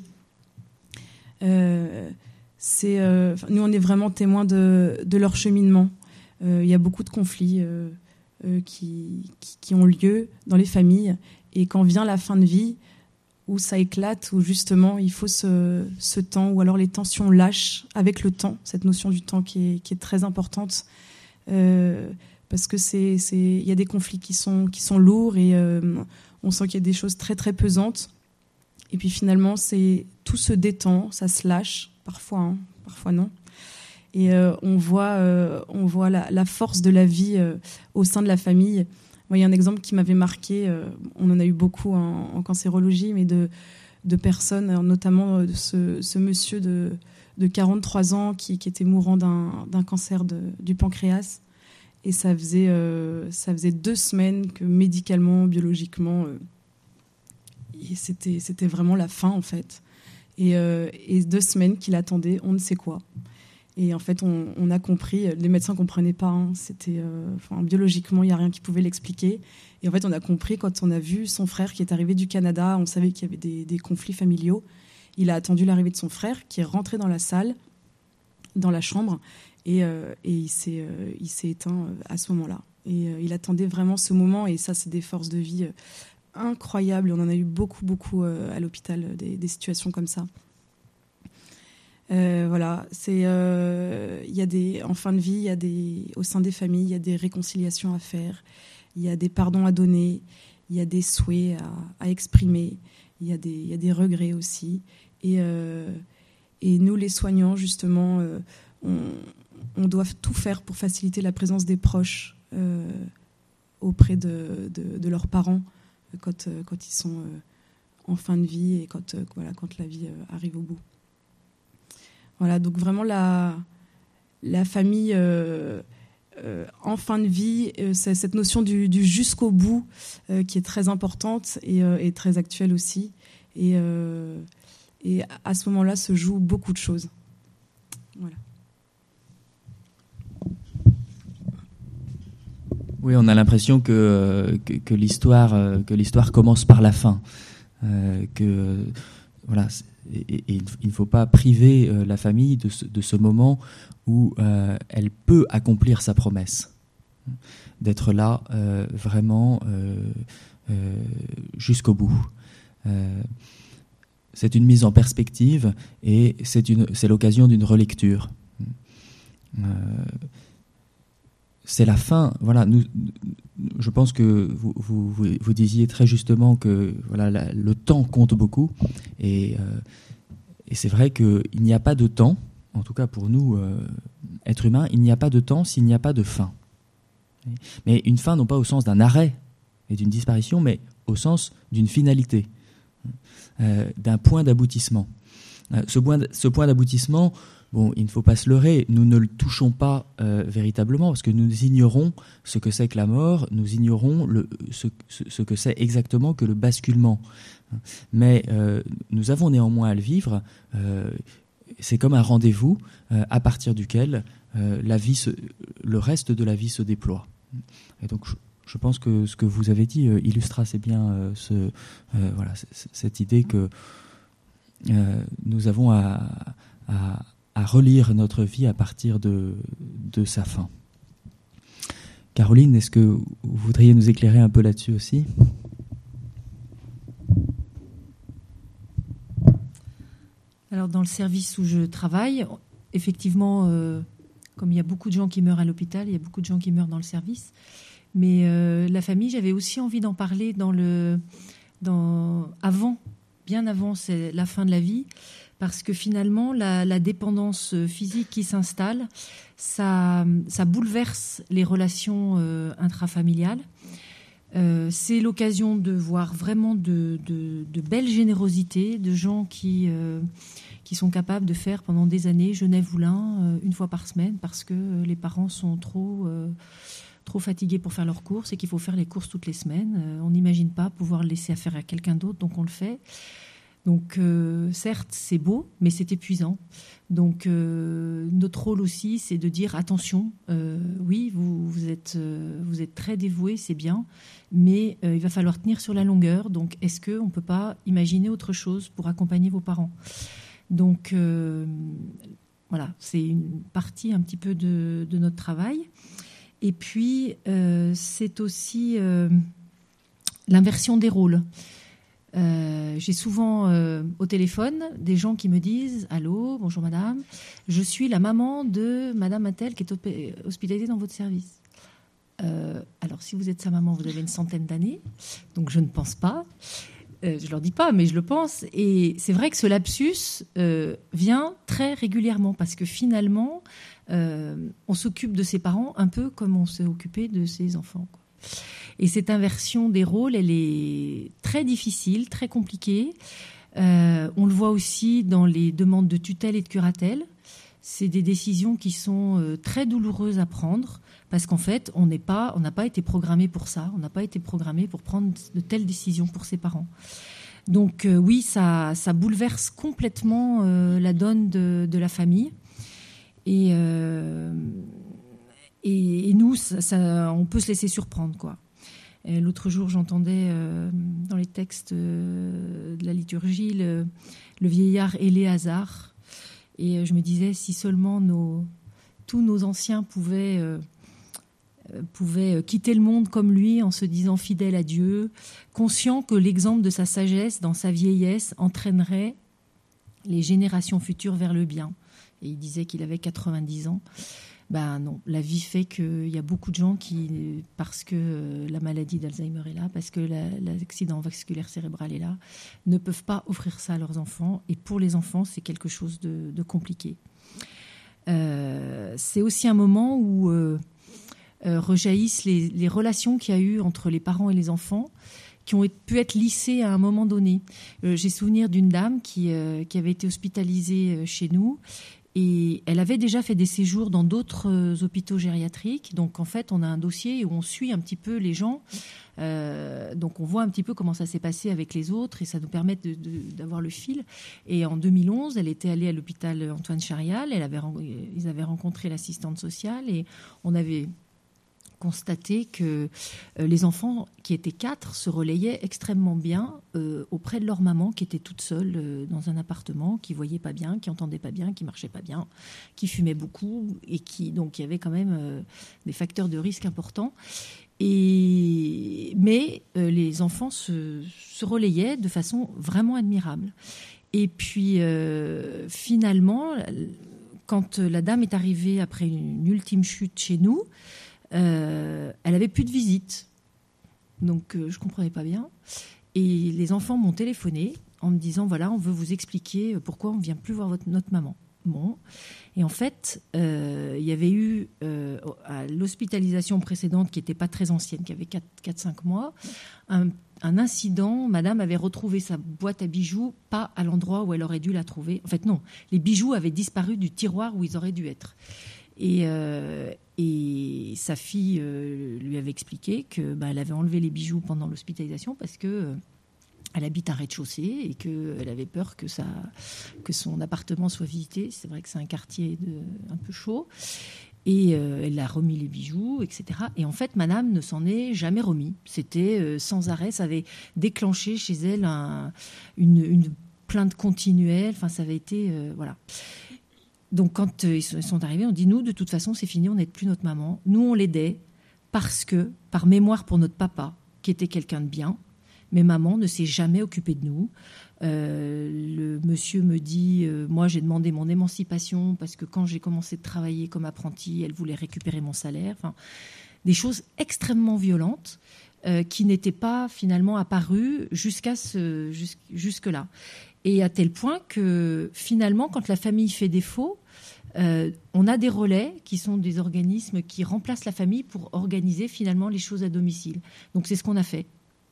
Speaker 2: Euh, C'est, euh, nous, on est vraiment témoins de, de leur cheminement. Euh, il y a beaucoup de conflits euh, euh, qui, qui, qui ont lieu dans les familles. Et quand vient la fin de vie, où ça éclate, où justement il faut ce, ce temps, ou alors les tensions lâchent avec le temps, cette notion du temps qui est, qui est très importante. Euh, parce que c'est, c'est, il y a des conflits qui sont, qui sont lourds et euh, on sent qu'il y a des choses très très pesantes. Et puis finalement, c'est, tout se détend, ça se lâche. Parfois, hein, parfois non. Et euh, on voit, euh, on voit la, la force de la vie euh, au sein de la famille. Moi, il y a un exemple qui m'avait marqué. Euh, on en a eu beaucoup en, en cancérologie, mais de, de personnes, notamment de ce, ce monsieur de, de quarante-trois ans qui, qui était mourant d'un, d'un cancer de, du pancréas. Et ça faisait, euh, ça faisait deux semaines que médicalement, biologiquement, euh, et c'était, c'était vraiment la fin, en fait. Et, euh, et deux semaines qu'il attendait, on ne sait quoi. Et en fait, on, on a compris, les médecins ne comprenaient pas, hein, c'était, euh, enfin, biologiquement, il n'y a rien qui pouvait l'expliquer. Et en fait, on a compris quand on a vu son frère qui est arrivé du Canada, on savait qu'il y avait des, des conflits familiaux. Il a attendu l'arrivée de son frère, qui est rentré dans la salle, dans la chambre, et, euh, et il, s'est, euh, il s'est éteint à ce moment-là. Et euh, il attendait vraiment ce moment, et ça, c'est des forces de vie euh, incroyable. On en a eu beaucoup, beaucoup euh, à l'hôpital, des, des situations comme ça. Euh, voilà, c'est, euh, y a des, en fin de vie, y a des, au sein des familles, il y a des réconciliations à faire, il y a des pardons à donner, il y a des souhaits à, à exprimer, il y a des, y a des regrets aussi. Et, euh, et nous, les soignants, justement, euh, on, on doit tout faire pour faciliter la présence des proches euh, auprès de, de, de leurs parents. Quand, quand ils sont en fin de vie et quand, voilà, quand la vie arrive au bout. Voilà, donc vraiment la, la famille euh, euh, en fin de vie, euh, c'est cette notion du, du jusqu'au bout euh, qui est très importante et, euh, et très actuelle aussi. Et, euh, et à ce moment-là se jouent beaucoup de choses. Voilà.
Speaker 1: Oui, on a l'impression que, que, que, l'histoire, que l'histoire commence par la fin. Euh, que, voilà, et, et il ne faut pas priver la famille de ce, de ce moment où euh, elle peut accomplir sa promesse. D'être là euh, vraiment euh, euh, jusqu'au bout. Euh, c'est une mise en perspective et c'est, une, c'est l'occasion d'une relecture. Euh, C'est la fin. Voilà, nous, je pense que vous, vous, vous disiez très justement que voilà, la, le temps compte beaucoup et, euh, et c'est vrai qu'il n'y a pas de temps, en tout cas pour nous, euh, êtres humains, il n'y a pas de temps s'il n'y a pas de fin. Mais une fin non pas au sens d'un arrêt et d'une disparition, mais au sens d'une finalité, euh, d'un point d'aboutissement. Euh, ce point, ce point d'aboutissement, bon, il ne faut pas se leurrer, nous ne le touchons pas euh, véritablement parce que nous ignorons ce que c'est que la mort, nous ignorons le, ce, ce, ce que c'est exactement que le basculement. Mais euh, nous avons néanmoins à le vivre. Euh, c'est comme un rendez-vous euh, à partir duquel euh, la vie se, le reste de la vie se déploie. Et donc, je, je pense que ce que vous avez dit euh, illustre assez bien euh, ce, euh, voilà, c- c- cette idée que euh, nous avons à, à, à relire notre vie à partir de, de sa fin. Caroline, est-ce que vous voudriez nous éclairer un peu là-dessus aussi ?
Speaker 3: Alors, dans le service où je travaille, effectivement, euh, comme il y a beaucoup de gens qui meurent à l'hôpital, il y a beaucoup de gens qui meurent dans le service. Mais euh, la famille, j'avais aussi envie d'en parler dans le, dans, avant, bien avant c'est la fin de la vie, parce que finalement, la, la dépendance physique qui s'installe, ça, ça bouleverse les relations euh, intrafamiliales. Euh, c'est l'occasion de voir vraiment de, de, de belles générosités, de gens qui, euh, qui sont capables de faire pendant des années Genève-Moulins euh, une fois par semaine parce que euh, les parents sont trop, euh, trop fatigués pour faire leurs courses et qu'il faut faire les courses toutes les semaines. Euh, on n'imagine pas pouvoir le laisser à faire à quelqu'un d'autre, donc on le fait. Donc euh, certes, c'est beau, mais c'est épuisant. Donc euh, notre rôle aussi, c'est de dire attention, euh, oui, vous, vous, êtes, euh, vous êtes très dévoués, c'est bien, mais euh, il va falloir tenir sur la longueur. Donc est-ce qu'on ne peut pas imaginer autre chose pour accompagner vos parents ? Donc euh, voilà, c'est une partie un petit peu de, de notre travail. Et puis euh, c'est aussi euh, l'inversion des rôles. Euh, j'ai souvent euh, au téléphone des gens qui me disent « Allô, bonjour madame, je suis la maman de madame Attel qui est hospitalisée dans votre service. Euh, » Alors, si vous êtes sa maman, vous avez une centaine d'années, donc je ne pense pas. Euh, je ne leur dis pas, mais je le pense. Et c'est vrai que ce lapsus euh, vient très régulièrement parce que finalement, euh, on s'occupe de ses parents un peu comme on s'est occupé de ses enfants, quoi. Et cette inversion des rôles, elle est très difficile, très compliquée. Euh, on le voit aussi dans les demandes de tutelle et de curatelle. C'est des décisions qui sont euh, très douloureuses à prendre parce qu'en fait, on n'est pas, on n'a pas été programmé pour ça. On n'a pas été programmé pour prendre de telles décisions pour ses parents. Donc euh, oui, ça, ça bouleverse complètement euh, la donne de, de la famille. Et, euh, et, et nous, ça, ça, on peut se laisser surprendre, quoi. Et l'autre jour, j'entendais euh, dans les textes euh, de la liturgie le, le vieillard Éléazar. Et je me disais, si seulement nos, tous nos anciens pouvaient, euh, pouvaient quitter le monde comme lui en se disant fidèles à Dieu, conscients que l'exemple de sa sagesse dans sa vieillesse entraînerait les générations futures vers le bien. Et il disait qu'il avait quatre-vingt-dix ans. Ben non, la vie fait qu'il y a beaucoup de gens qui, parce que la maladie d'Alzheimer est là, parce que la, l'accident vasculaire cérébral est là, ne peuvent pas offrir ça à leurs enfants. Et pour les enfants, c'est quelque chose de, de compliqué. Euh, c'est aussi un moment où euh, euh, rejaillissent les, les relations qu'il y a eu entre les parents et les enfants, qui ont pu être lissées à un moment donné. Euh, j'ai souvenir d'une dame qui, euh, qui avait été hospitalisée chez nous. Et elle avait déjà fait des séjours dans d'autres euh, hôpitaux gériatriques. Donc, en fait, on a un dossier où on suit un petit peu les gens. Euh, donc, on voit un petit peu comment ça s'est passé avec les autres et ça nous permet de, de, d'avoir le fil. Et en deux mille onze, elle était allée à l'hôpital Antoine Charial. Elle avait, ils avaient rencontré l'assistante sociale et on avait constaté que euh, les enfants, qui étaient quatre, se relayaient extrêmement bien euh, auprès de leur maman, qui était toute seule euh, dans un appartement, qui voyait pas bien, qui entendait pas bien, qui marchait pas bien, qui fumait beaucoup, et qui donc il y avait quand même euh, des facteurs de risque importants. Et mais euh, les enfants se, se relayaient de façon vraiment admirable. Et puis euh, finalement, quand la dame est arrivée après une ultime chute chez nous, Euh, elle avait plus de visite, donc euh, je comprenais pas bien. Et les enfants m'ont téléphoné en me disant, voilà, on veut vous expliquer pourquoi on ne vient plus voir votre, notre maman. Bon. Et en fait, euh, il y avait eu, euh, à l'hospitalisation précédente, qui n'était pas très ancienne, qui avait quatre cinq mois, un, un incident. Madame avait retrouvé sa boîte à bijoux, pas à l'endroit où elle aurait dû la trouver. En fait, non. Les bijoux avaient disparu du tiroir où ils auraient dû être. Et, euh, et sa fille euh, lui avait expliqué que bah, elle avait enlevé les bijoux pendant l'hospitalisation parce que euh, elle habite un rez-de-chaussée et qu'elle avait peur que, ça, que son appartement soit visité. C'est vrai que c'est un quartier de, un peu chaud. Et euh, elle a remis les bijoux, et cetera. Et en fait, madame ne s'en est jamais remis. C'était euh, sans arrêt. Ça avait déclenché chez elle un, une, une plainte continuelle. Enfin, ça avait été... Euh, voilà. Donc, quand euh, ils sont arrivés, on dit, nous, de toute façon, c'est fini, on n'aide plus notre maman. Nous, on l'aidait parce que, par mémoire pour notre papa, qui était quelqu'un de bien, mais maman ne s'est jamais occupée de nous. Euh, le monsieur me dit, euh, moi j'ai demandé mon émancipation parce que quand j'ai commencé de travailler comme apprentie, elle voulait récupérer mon salaire. Enfin, des choses extrêmement violentes euh, qui n'étaient pas finalement apparues jusqu'à ce, jus- jusque-là. Et à tel point que finalement, quand la famille fait défaut, euh, on a des relais qui sont des organismes qui remplacent la famille pour organiser finalement les choses à domicile. Donc c'est ce qu'on a fait.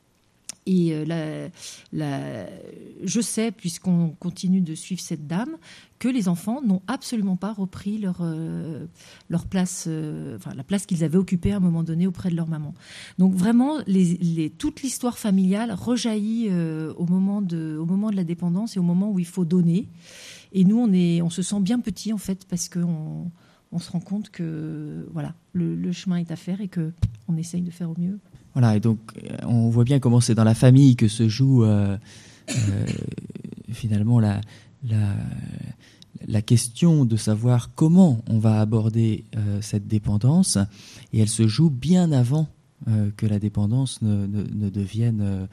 Speaker 3: Et euh, la, la, je sais, puisqu'on continue de suivre cette dame, que les enfants n'ont absolument pas repris leur, euh, leur place, euh, enfin la place qu'ils avaient occupée à un moment donné auprès de leur maman. Donc vraiment, les, les, toute l'histoire familiale rejaillit euh, au, moment de, au moment de la dépendance et au moment où il faut donner. Et nous, on, est, on se sent bien petit en fait, parce qu'on on se rend compte que voilà, le, le chemin est à faire et qu'on essaye de faire au mieux.
Speaker 1: Voilà, et donc on voit bien comment c'est dans la famille que se joue euh, euh, finalement la, la, la question de savoir comment on va aborder euh, cette dépendance, et elle se joue bien avant euh, que la dépendance ne, ne, ne, devienne, euh,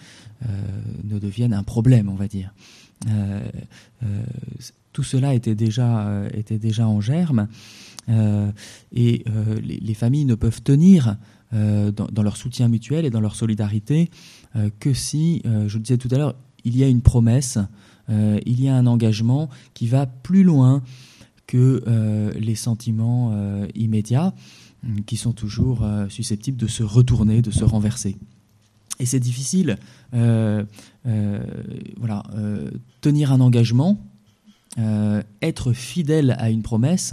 Speaker 1: ne devienne un problème, on va dire. Euh, euh, tout cela était déjà, euh, était déjà en germe, euh, et euh, les, les familles ne peuvent tenir Euh, dans, dans leur soutien mutuel et dans leur solidarité, euh, que si, euh, je le disais tout à l'heure, il y a une promesse, euh, il y a un engagement qui va plus loin que euh, les sentiments euh, immédiats, qui sont toujours euh, susceptibles de se retourner, de se renverser. Et c'est difficile, euh, euh, voilà, euh, tenir un engagement, euh, être fidèle à une promesse,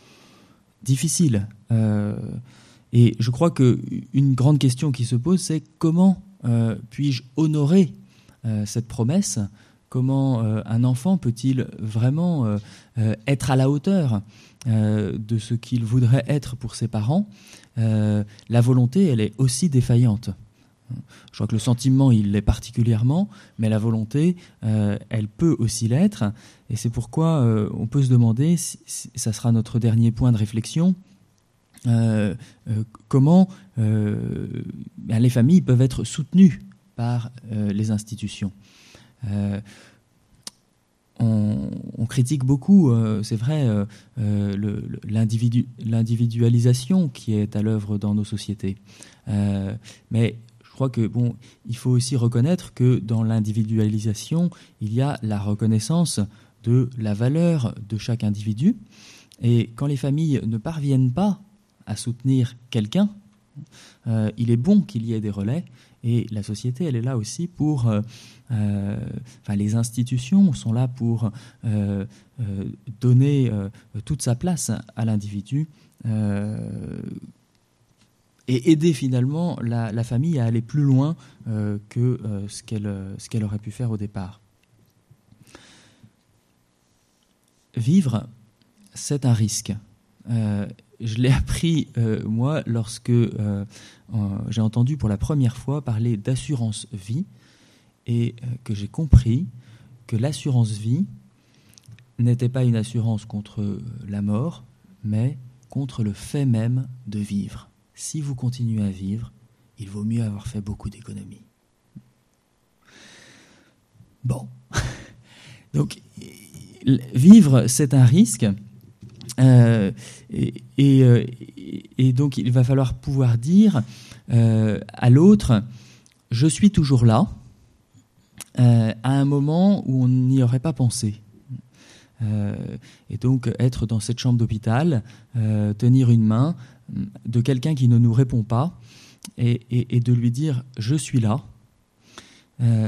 Speaker 1: difficile. Euh, Et je crois qu'une grande question qui se pose, c'est comment euh, puis-je honorer euh, cette promesse ? Comment euh, un enfant peut-il vraiment euh, euh, être à la hauteur euh, de ce qu'il voudrait être pour ses parents ? euh, La volonté, elle est aussi défaillante. Je crois que le sentiment, il l'est particulièrement, mais la volonté, euh, elle peut aussi l'être. Et c'est pourquoi euh, on peut se demander, si, si, ça sera notre dernier point de réflexion, Euh, euh, comment euh, ben les familles peuvent être soutenues par euh, les institutions. Euh, on, on critique beaucoup, euh, c'est vrai, euh, euh, le, le, l'individu, l'individualisation qui est à l'œuvre dans nos sociétés. Euh, mais je crois que bon, il faut aussi reconnaître que dans l'individualisation, il y a la reconnaissance de la valeur de chaque individu. Et quand les familles ne parviennent pas à soutenir quelqu'un, euh, il est bon qu'il y ait des relais, et la société, elle est là aussi pour... Euh, euh, enfin, les institutions sont là pour euh, euh, donner euh, toute sa place à l'individu euh, et aider finalement la, la famille à aller plus loin euh, que euh, ce qu'elle, ce qu'elle aurait pu faire au départ. Vivre, c'est un risque. Euh, Je l'ai appris, euh, moi, lorsque euh, euh, j'ai entendu pour la première fois parler d'assurance vie, et euh, que j'ai compris que l'assurance vie n'était pas une assurance contre la mort, mais contre le fait même de vivre. Si vous continuez à vivre, il vaut mieux avoir fait beaucoup d'économies. Bon. Donc, vivre, c'est un risque. Euh, et, et, et donc il va falloir pouvoir dire euh, à l'autre, je suis toujours là, euh, à un moment où on n'y aurait pas pensé. Euh, et donc être dans cette chambre d'hôpital, euh, tenir une main de quelqu'un qui ne nous répond pas et, et, et de lui dire « je suis là euh, ».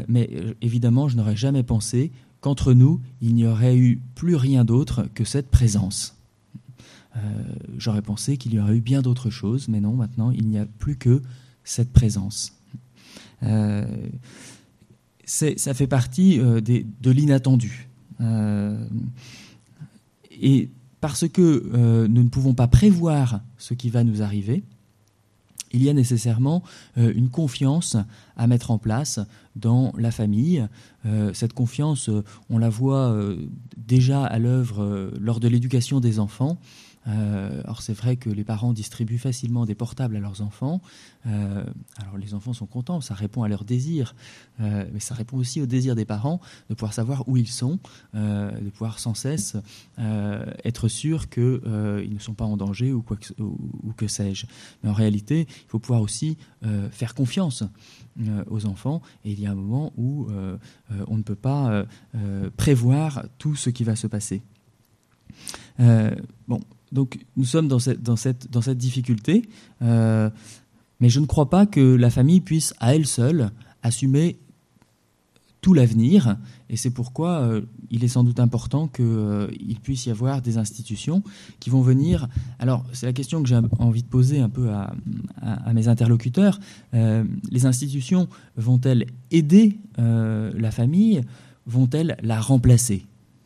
Speaker 1: Mais évidemment, je n'aurais jamais pensé qu'entre nous, il n'y aurait eu plus rien d'autre que cette présence. Euh, j'aurais pensé qu'il y aurait eu bien d'autres choses, mais non, maintenant, il n'y a plus que cette présence. Euh, c'est, ça fait partie euh, des, de l'inattendu. Euh, et parce que euh, nous ne pouvons pas prévoir ce qui va nous arriver, il y a nécessairement euh, une confiance à mettre en place dans la famille. Euh, cette confiance, euh, on la voit euh, déjà à l'œuvre euh, lors de l'éducation des enfants. Euh, alors c'est vrai que les parents distribuent facilement des portables à leurs enfants. Euh, alors les enfants sont contents, ça répond à leurs désirs, euh, mais ça répond aussi au désir des parents de pouvoir savoir où ils sont, euh, de pouvoir sans cesse euh, être sûr qu'ils euh, ne sont pas en danger ou, quoi que, ou, ou que sais-je. Mais en réalité, il faut pouvoir aussi euh, faire confiance euh, aux enfants, et il y a un moment où euh, euh, on ne peut pas euh, euh, prévoir tout ce qui va se passer. Euh, bon. Donc nous sommes dans cette, dans cette, dans cette difficulté, euh, mais je ne crois pas que la famille puisse à elle seule assumer tout l'avenir, et c'est pourquoi euh, il est sans doute important qu'il euh, puisse y avoir des institutions qui vont venir. Alors c'est la question que j'ai envie de poser un peu à, à, à mes interlocuteurs. Euh, les institutions vont-elles aider euh, la famille? Vont-elles la remplacer?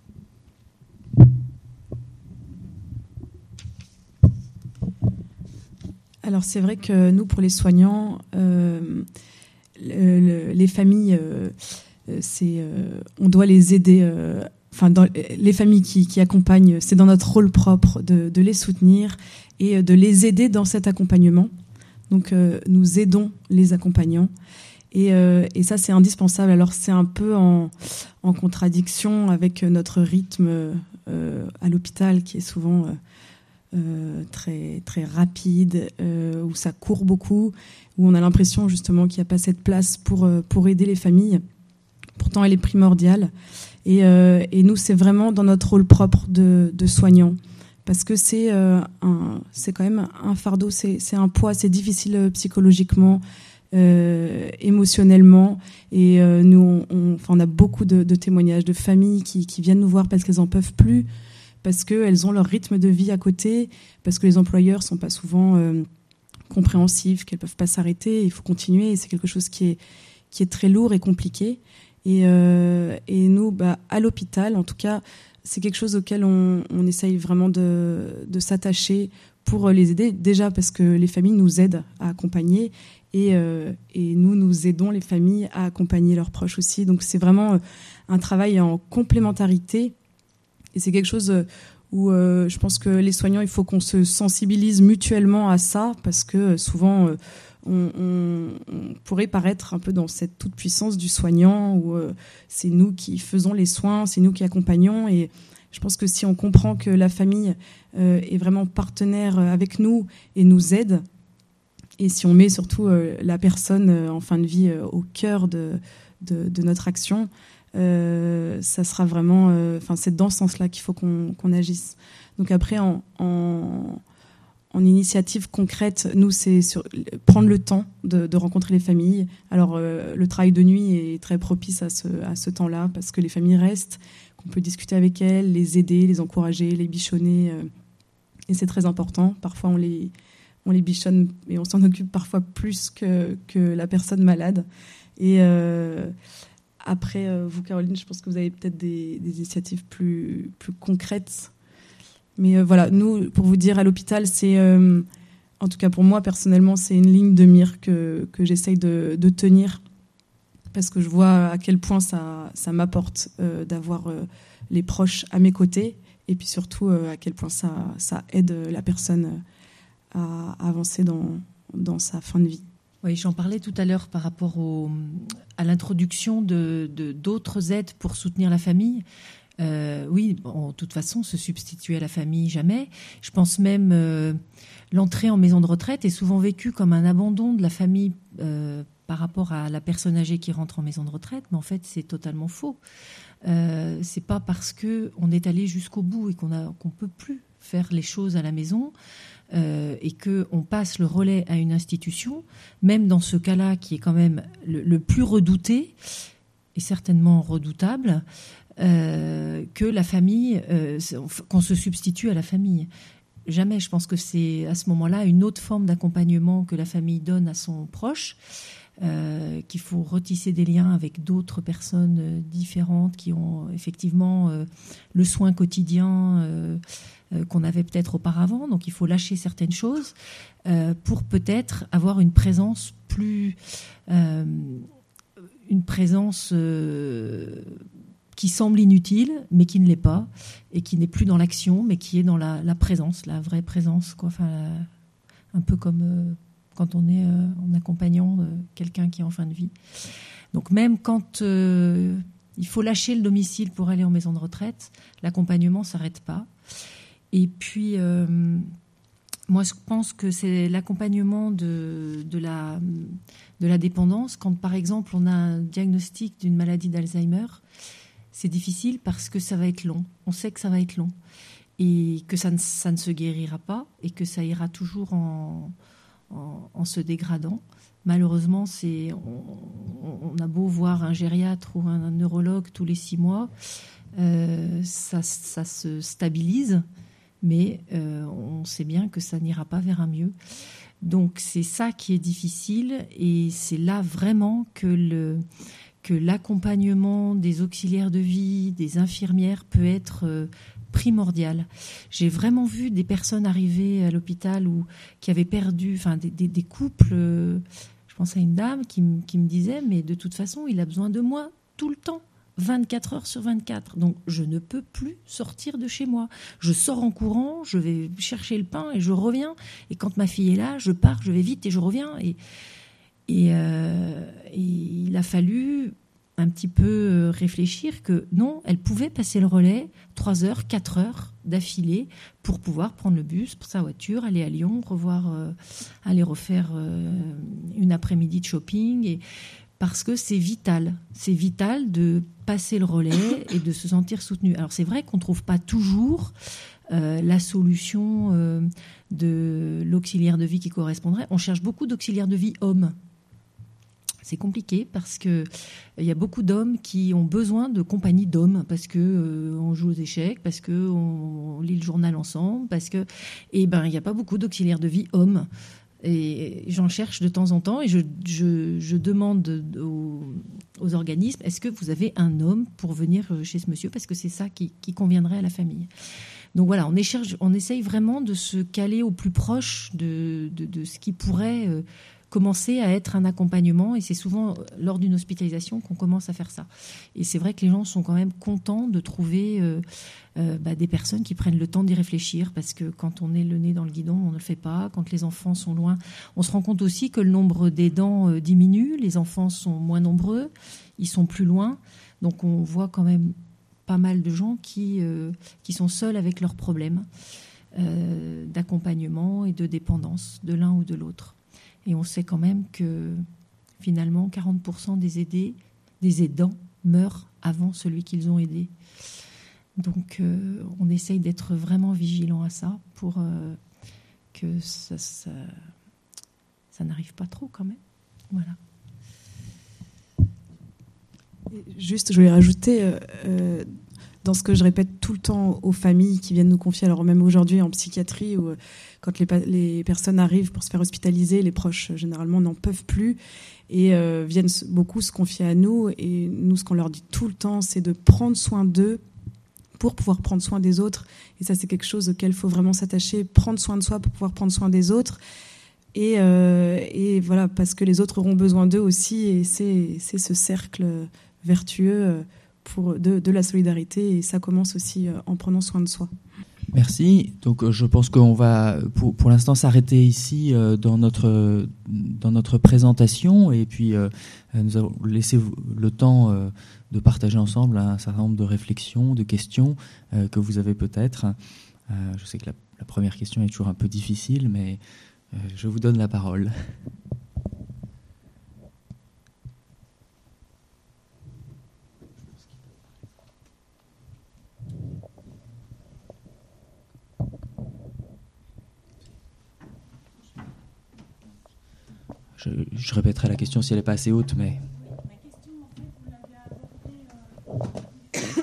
Speaker 2: Alors c'est vrai que nous, pour les soignants, euh, le, le, les familles, euh, c'est, euh, on doit les aider. Euh, enfin, dans, les familles qui, qui accompagnent, c'est dans notre rôle propre de, de les soutenir et de les aider dans cet accompagnement. Donc euh, nous aidons les accompagnants. Et, euh, et ça, c'est indispensable. Alors c'est un peu en, en contradiction avec notre rythme euh, à l'hôpital, qui est souvent... Euh, Euh, très très rapide, euh, où ça court beaucoup, où on a l'impression justement qu'il n'y a pas cette place pour euh, pour aider les familles. Pourtant, elle est primordiale. Et, euh, et nous, c'est vraiment dans notre rôle propre de, de soignant, parce que c'est euh, un c'est quand même un fardeau, c'est c'est un poids, c'est difficile psychologiquement, euh, émotionnellement. Et euh, nous, on, on, enfin, on a beaucoup de, de témoignages de familles qui qui viennent nous voir parce qu'elles en peuvent plus, parce qu'elles ont leur rythme de vie à côté, parce que les employeurs ne sont pas souvent euh, compréhensifs, qu'elles ne peuvent pas s'arrêter, il faut continuer, et c'est quelque chose qui est, qui est très lourd et compliqué. Et, euh, et nous, bah, à l'hôpital, en tout cas, c'est quelque chose auquel on, on essaye vraiment de, de s'attacher pour les aider, déjà parce que les familles nous aident à accompagner, et, euh, et nous, nous aidons les familles à accompagner leurs proches aussi. Donc c'est vraiment un travail en complémentarité. Et c'est quelque chose où euh, je pense que les soignants, il faut qu'on se sensibilise mutuellement à ça, parce que souvent, euh, on, on, on pourrait paraître un peu dans cette toute-puissance du soignant, où euh, c'est nous qui faisons les soins, c'est nous qui accompagnons. Et je pense que si on comprend que la famille euh, est vraiment partenaire avec nous et nous aide, et si on met surtout euh, la personne euh, en fin de vie euh, au cœur de, de, de notre action, Euh, ça sera vraiment, enfin, euh, c'est dans ce sens-là qu'il faut qu'on, qu'on agisse. Donc après, en, en, en initiative concrète, nous, c'est sur, prendre le temps de, de rencontrer les familles. Alors, euh, le travail de nuit est très propice à ce, à ce temps-là, parce que les familles restent, qu'on peut discuter avec elles, les aider, les encourager, les bichonner, euh, et c'est très important. Parfois, on les, on les bichonne et on s'en occupe parfois plus que, que la personne malade. Et euh, Après, euh, vous, Caroline, je pense que vous avez peut-être des, des initiatives plus, plus concrètes. Mais euh, voilà, nous, pour vous dire, à l'hôpital, c'est, euh, en tout cas pour moi, personnellement, c'est une ligne de mire que, que j'essaye de, de tenir, parce que je vois à quel point ça, ça m'apporte euh, d'avoir euh, les proches à mes côtés, et puis surtout euh, à quel point ça, ça aide la personne à, à avancer dans, dans sa fin de vie.
Speaker 3: Oui, j'en parlais tout à l'heure par rapport au, à l'introduction de, de, d'autres aides pour soutenir la famille. Euh, oui, bon, de toute façon, se substituer à la famille, jamais. Je pense même euh, l'entrée en maison de retraite est souvent vécue comme un abandon de la famille euh, par rapport à la personne âgée qui rentre en maison de retraite, mais en fait, c'est totalement faux. Euh, c'est pas parce qu'on est allé jusqu'au bout et qu'on a, qu'on peut plus faire les choses à la maison euh, et qu'on passe le relais à une institution, même dans ce cas-là qui est quand même le, le plus redouté et certainement redoutable, euh, que la famille, euh, qu'on se substitue à la famille. Jamais. Je pense que c'est à ce moment-là une autre forme d'accompagnement que la famille donne à son proche. Euh, qu'il faut retisser des liens avec d'autres personnes euh, différentes qui ont effectivement euh, le soin quotidien euh, euh, qu'on avait peut-être auparavant. Donc il faut lâcher certaines choses euh, pour peut-être avoir une présence plus... Euh, une présence euh, qui semble inutile, mais qui ne l'est pas, et qui n'est plus dans l'action, mais qui est dans la, la présence, la vraie présence, quoi. Enfin, la, un peu comme... Euh, quand on est euh, en accompagnant euh, quelqu'un qui est en fin de vie. Donc même quand euh, il faut lâcher le domicile pour aller en maison de retraite, l'accompagnement ne s'arrête pas. Et puis, euh, moi, je pense que c'est l'accompagnement de, de, la, de la dépendance. Quand, par exemple, on a un diagnostic d'une maladie d'Alzheimer, c'est difficile parce que ça va être long. On sait que ça va être long. Et que ça ne, ça ne se guérira pas et que ça ira toujours en... En, en se dégradant. Malheureusement, c'est, on, on a beau voir un gériatre ou un, un neurologue tous les six mois, euh, ça, ça se stabilise, mais euh, on sait bien que ça n'ira pas vers un mieux. Donc c'est ça qui est difficile, et c'est là vraiment que, le, que l'accompagnement des auxiliaires de vie, des infirmières peut être... Euh, primordial. J'ai vraiment vu des personnes arriver à l'hôpital où, qui avaient perdu, enfin des, des, des couples, euh, je pense à une dame qui, m- qui me disait, mais de toute façon, il a besoin de moi tout le temps, vingt-quatre heures sur vingt-quatre. Donc, je ne peux plus sortir de chez moi. Je sors en courant, je vais chercher le pain et je reviens. Et quand ma fille est là, je pars, je vais vite et je reviens. Et, et, euh, et il a fallu... un petit peu réfléchir que non, elle pouvait passer le relais trois heures, quatre heures d'affilée pour pouvoir prendre le bus pour sa voiture, aller à Lyon, revoir, euh, aller refaire euh, une après-midi de shopping, et parce que c'est vital, c'est vital de passer le relais et de se sentir soutenu. Alors c'est vrai qu'on ne trouve pas toujours euh, la solution euh, de l'auxiliaire de vie qui correspondrait. On cherche beaucoup d'auxiliaires de vie hommes. C'est compliqué parce que il y a beaucoup d'hommes qui ont besoin de compagnie d'hommes parce que euh, on joue aux échecs, parce que on, on lit le journal ensemble, parce que et ben il n'y a pas beaucoup d'auxiliaires de vie hommes. Et j'en cherche de temps en temps et je, je, je demande aux, aux organismes, est-ce que vous avez un homme pour venir chez ce monsieur, parce que c'est ça qui, qui conviendrait à la famille. Donc voilà, on, écherche, on essaye vraiment de se caler au plus proche de, de, de ce qui pourrait euh, commencer à être un accompagnement, et c'est souvent lors d'une hospitalisation qu'on commence à faire ça. Et c'est vrai que les gens sont quand même contents de trouver euh, euh, bah, des personnes qui prennent le temps d'y réfléchir, parce que quand on est le nez dans le guidon, on ne le fait pas. Quand les enfants sont loin, on se rend compte aussi que le nombre d'aidants euh, diminue, les enfants sont moins nombreux, ils sont plus loin, donc on voit quand même pas mal de gens qui, euh, qui sont seuls avec leurs problèmes euh, d'accompagnement et de dépendance de l'un ou de l'autre. Et on sait quand même que finalement quarante pour cent des aidés, des aidants meurent avant celui qu'ils ont aidé. Donc euh, on essaye d'être vraiment vigilant à ça pour euh, que ça, ça, ça n'arrive pas trop quand même. Voilà.
Speaker 2: Juste, je voulais rajouter, euh, euh, dans ce que je répète tout le temps aux familles qui viennent nous confier, alors même aujourd'hui en psychiatrie, où euh, quand les, les personnes arrivent pour se faire hospitaliser, les proches euh, généralement n'en peuvent plus et euh, viennent beaucoup se confier à nous. Et nous, ce qu'on leur dit tout le temps, c'est de prendre soin d'eux pour pouvoir prendre soin des autres. Et ça, c'est quelque chose auquel il faut vraiment s'attacher, prendre soin de soi pour pouvoir prendre soin des autres. Et, euh, et voilà, parce que les autres auront besoin d'eux aussi, et c'est, c'est ce cercle vertueux pour de, de la solidarité, et ça commence aussi en prenant soin de soi.
Speaker 1: Merci. Donc je pense qu'on va pour, pour l'instant s'arrêter ici euh, dans notre dans notre présentation, et puis euh, nous allons laisser le temps euh, de partager ensemble un certain nombre de réflexions, de questions euh, que vous avez peut-être. Euh, je sais que la, la première question est toujours un peu difficile, mais euh, je vous donne la parole. je, je répéterai la question si elle n'est pas assez haute, mais...
Speaker 4: La question, en fait, vous l'avez abordée euh, sur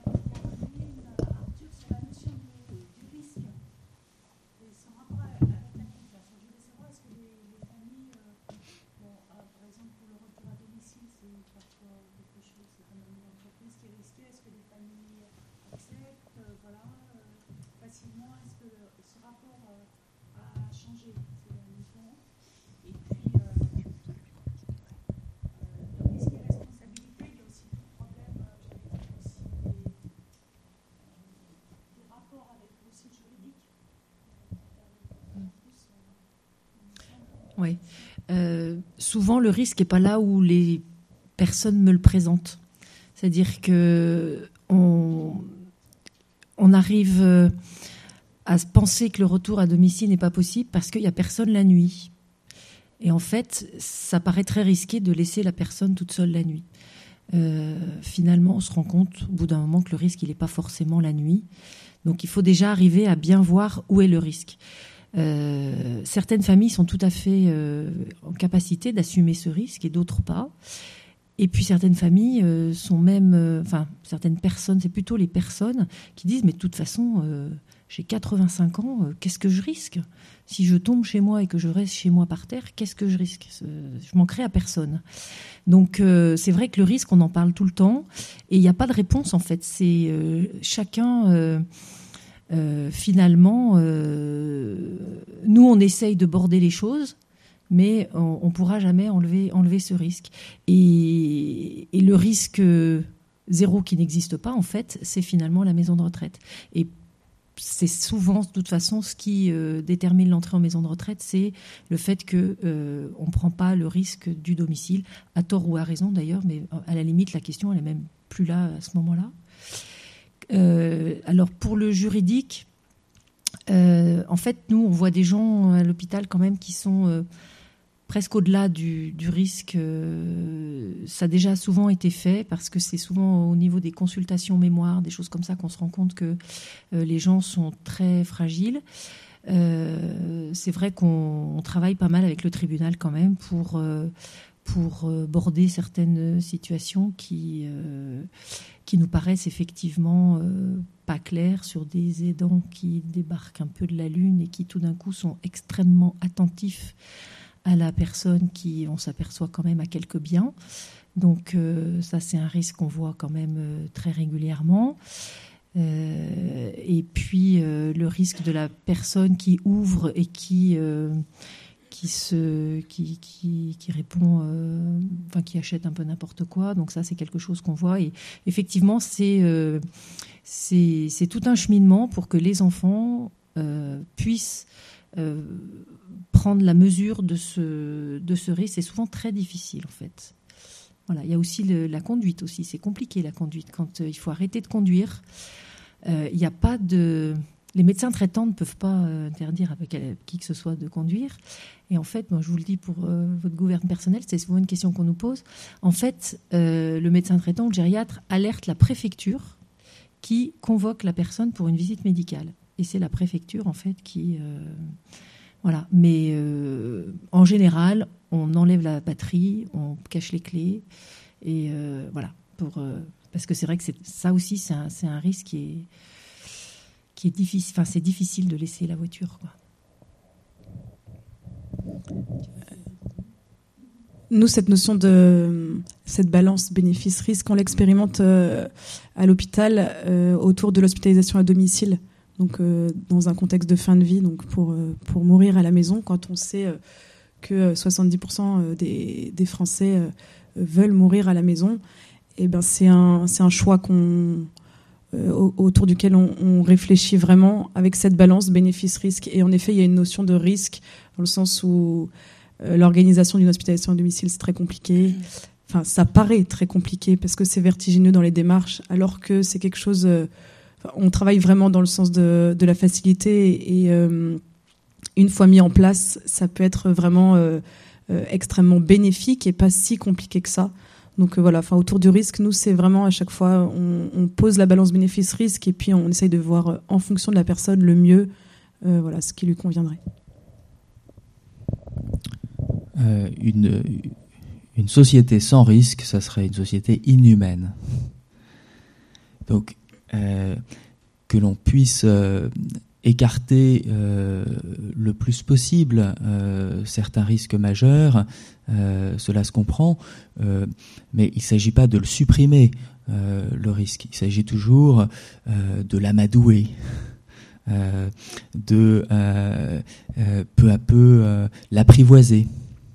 Speaker 4: la notion de, du risque et son rapport avec la confiance. Je voulais savoir, est-ce que les, les familles, euh, bon, euh, par exemple, pour le retour à domicile, c'est parfois quelque chose, c'est quand même une entreprise qui est risquée. Est-ce que les familles acceptent, euh, voilà, euh, facilement? Est-ce que ce rapport euh, a changé? C'est un point. Et puis, euh, le risque et responsabilité, il y a aussi tout le problème, euh, j'allais dire aussi, des, des rapports avec aussi le juridique.
Speaker 3: Oui. Euh, souvent, le risque n'est pas là où les personnes me le présentent. C'est-à-dire que on, on arrive à se penser que le retour à domicile n'est pas possible parce qu'il n'y a personne la nuit. Et en fait, ça paraît très risqué de laisser la personne toute seule la nuit. Euh, finalement, on se rend compte au bout d'un moment que le risque, il n'est pas forcément la nuit. Donc, il faut déjà arriver à bien voir où est le risque. Euh, certaines familles sont tout à fait euh, en capacité d'assumer ce risque et d'autres pas. Et puis certaines familles euh, sont même, euh, enfin certaines personnes, c'est plutôt les personnes qui disent mais de toute façon euh, j'ai quatre-vingt-cinq ans, euh, qu'est-ce que je risque? Si je tombe chez moi et que je reste chez moi par terre, qu'est-ce que je risque? Je manquerai à personne. Donc euh, c'est vrai que le risque, on en parle tout le temps et il n'y a pas de réponse en fait. C'est euh, chacun. Euh, Euh, finalement, euh, nous, on essaye de border les choses, mais on ne pourra jamais enlever, enlever ce risque. Et, et le risque zéro qui n'existe pas, en fait, c'est finalement la maison de retraite. Et c'est souvent, de toute façon, ce qui euh, détermine l'entrée en maison de retraite, c'est le fait qu'on euh, ne prend pas le risque du domicile, à tort ou à raison d'ailleurs, mais à la limite, la question, elle n'est même plus là à ce moment-là. Euh, alors pour le juridique, euh, en fait, nous, on voit des gens à l'hôpital quand même qui sont euh, presque au-delà du, du risque. Euh, ça a déjà souvent été fait parce que c'est souvent au niveau des consultations mémoire, des choses comme ça, qu'on se rend compte que euh, les gens sont très fragiles. Euh, c'est vrai qu'on on travaille pas mal avec le tribunal quand même pour... Euh, pour border certaines situations qui, euh, qui nous paraissent effectivement euh, pas claires, sur des aidants qui débarquent un peu de la lune et qui tout d'un coup sont extrêmement attentifs à la personne qui, on s'aperçoit quand même, a quelques biens. Donc euh, ça, c'est un risque qu'on voit quand même euh, très régulièrement. Euh, et puis euh, le risque de la personne qui ouvre et qui... Euh, qui se qui qui qui répond euh, enfin qui achète un peu n'importe quoi. Donc ça, c'est quelque chose qu'on voit et effectivement c'est euh, c'est c'est tout un cheminement pour que les enfants euh, puissent euh, prendre la mesure de ce de ce risque. C'est souvent très difficile en fait. Voilà, il y a aussi le, la conduite aussi, c'est compliqué la conduite quand euh, il faut arrêter de conduire. Euh, il n'y a pas de Les médecins traitants ne peuvent pas euh, interdire à qui que ce soit de conduire. Et en fait, moi, je vous le dis pour euh, votre gouverne personnel, c'est souvent une question qu'on nous pose. En fait, euh, le médecin traitant, le gériatre, alerte la préfecture qui convoque la personne pour une visite médicale. Et c'est la préfecture, en fait, qui... Euh, voilà. Mais euh, en général, on enlève la batterie, on cache les clés. Et euh, voilà. Pour, euh, parce que c'est vrai que c'est, ça aussi, c'est un, c'est un risque qui est... qui est difficile, enfin c'est difficile de laisser la voiture, quoi.
Speaker 2: Nous, cette notion de cette balance bénéfice-risque, on l'expérimente euh, à l'hôpital euh, autour de l'hospitalisation à domicile, donc euh, dans un contexte de fin de vie, donc pour euh, pour mourir à la maison, quand on sait euh, que soixante-dix pour cent des des Français euh, veulent mourir à la maison, et ben c'est un c'est un choix qu'on autour duquel on, on réfléchit vraiment avec cette balance bénéfice-risque. Et en effet, il y a une notion de risque dans le sens où euh, l'organisation d'une hospitalisation à domicile, c'est très compliqué. Enfin, ça paraît très compliqué parce que c'est vertigineux dans les démarches, alors que c'est quelque chose... Euh, on travaille vraiment dans le sens de, de la facilité et euh, une fois mis en place, ça peut être vraiment euh, euh, extrêmement bénéfique et pas si compliqué que ça. Donc euh, voilà, enfin autour du risque, nous c'est vraiment à chaque fois on, on pose la balance bénéfice-risque et puis on essaye de voir euh, en fonction de la personne le mieux, euh, voilà ce qui lui conviendrait.
Speaker 1: euh, une, une société sans risque, ça serait une société inhumaine. Donc, euh, que l'on puisse euh, écarter euh, le plus possible euh, certains risques majeurs, euh, cela se comprend, euh, mais il ne s'agit pas de le supprimer, euh, le risque. Il s'agit toujours euh, de l'amadouer, euh, de euh, euh, peu à peu euh, l'apprivoiser.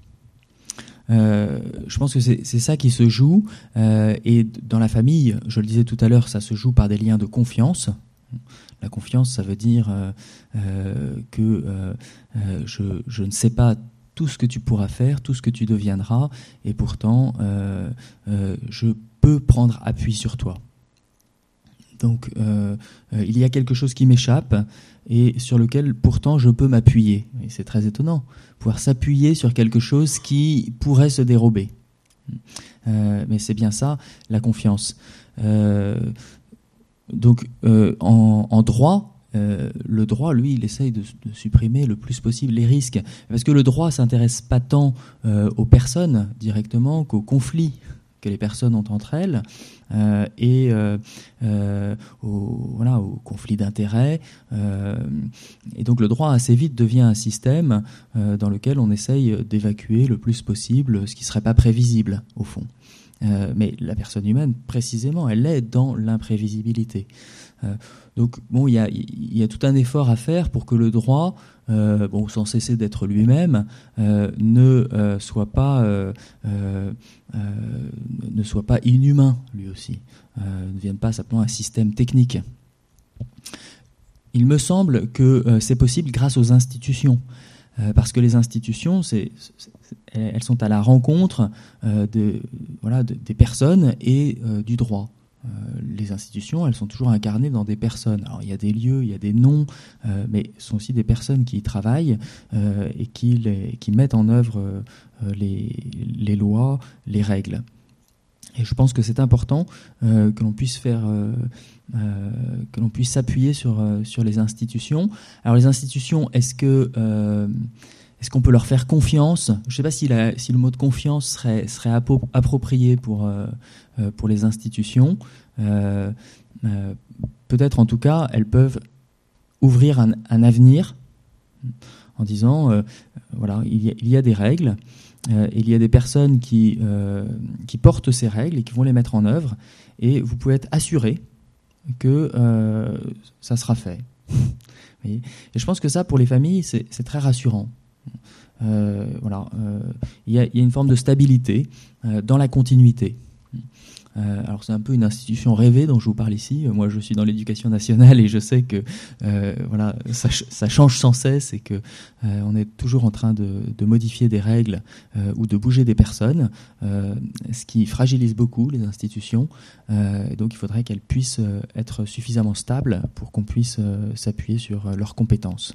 Speaker 1: Euh, je pense que c'est, c'est ça qui se joue, euh, et dans la famille, je le disais tout à l'heure, ça se joue par des liens de confiance. La confiance, ça veut dire euh, euh, que euh, euh, je, je ne sais pas tout ce que tu pourras faire, tout ce que tu deviendras, et pourtant, euh, euh, je peux prendre appui sur toi. Donc, euh, euh, il y a quelque chose qui m'échappe et sur lequel, pourtant, je peux m'appuyer. Et c'est très étonnant, pouvoir s'appuyer sur quelque chose qui pourrait se dérober. Euh, mais c'est bien ça, la confiance. Euh, Donc, euh, en, en droit, euh, le droit, lui, il essaye de, de supprimer le plus possible les risques. Parce que le droit s'intéresse pas tant euh, aux personnes directement qu'aux conflits que les personnes ont entre elles euh, et euh, euh, aux, voilà, aux conflits d'intérêts. Euh, et donc, le droit, assez vite, devient un système euh, dans lequel on essaye d'évacuer le plus possible ce qui ne serait pas prévisible, au fond. Euh, mais la personne humaine, précisément, elle est dans l'imprévisibilité. Euh, donc, bon, il y a, y a tout un effort à faire pour que le droit, euh, bon, sans cesser d'être lui-même, euh, ne euh, soit pas, euh, euh, euh, ne soit pas inhumain, lui aussi, euh, ne devienne pas simplement un système technique. Il me semble que euh, c'est possible grâce aux institutions. Euh, parce que les institutions, c'est, c'est, elles sont à la rencontre euh, de, voilà, de, des personnes et euh, du droit. Euh, les institutions, elles sont toujours incarnées dans des personnes. Alors, il y a des lieux, il y a des noms, euh, mais ce sont aussi des personnes qui y travaillent euh, et qui, les, qui mettent en œuvre euh, les, les lois, les règles. Et je pense que c'est important euh, que l'on puisse faire, euh, euh, que l'on puisse s'appuyer sur euh, sur les institutions. Alors les institutions, est-ce que euh, est-ce qu'on peut leur faire confiance ? Je ne sais pas si, la, si le mot de confiance serait serait apo- approprié pour euh, pour les institutions. Euh, euh, peut-être en tout cas, elles peuvent ouvrir un, un avenir en disant euh, voilà, il y a, il y a des règles. Euh, il y a des personnes qui, euh, qui portent ces règles et qui vont les mettre en œuvre, et vous pouvez être assuré que euh, ça sera fait. Et je pense que ça, pour les familles, c'est, c'est très rassurant. Euh, voilà, euh, il y a, il y a une forme de stabilité euh, dans la continuité. Euh, alors c'est un peu une institution rêvée dont je vous parle ici. Moi, je suis dans l'éducation nationale et je sais que euh, voilà, ça, ça change sans cesse et que euh, on est toujours en train de, de modifier des règles euh, ou de bouger des personnes, euh, ce qui fragilise beaucoup les institutions. Euh, donc, il faudrait qu'elles puissent être suffisamment stables pour qu'on puisse euh, s'appuyer sur leurs compétences.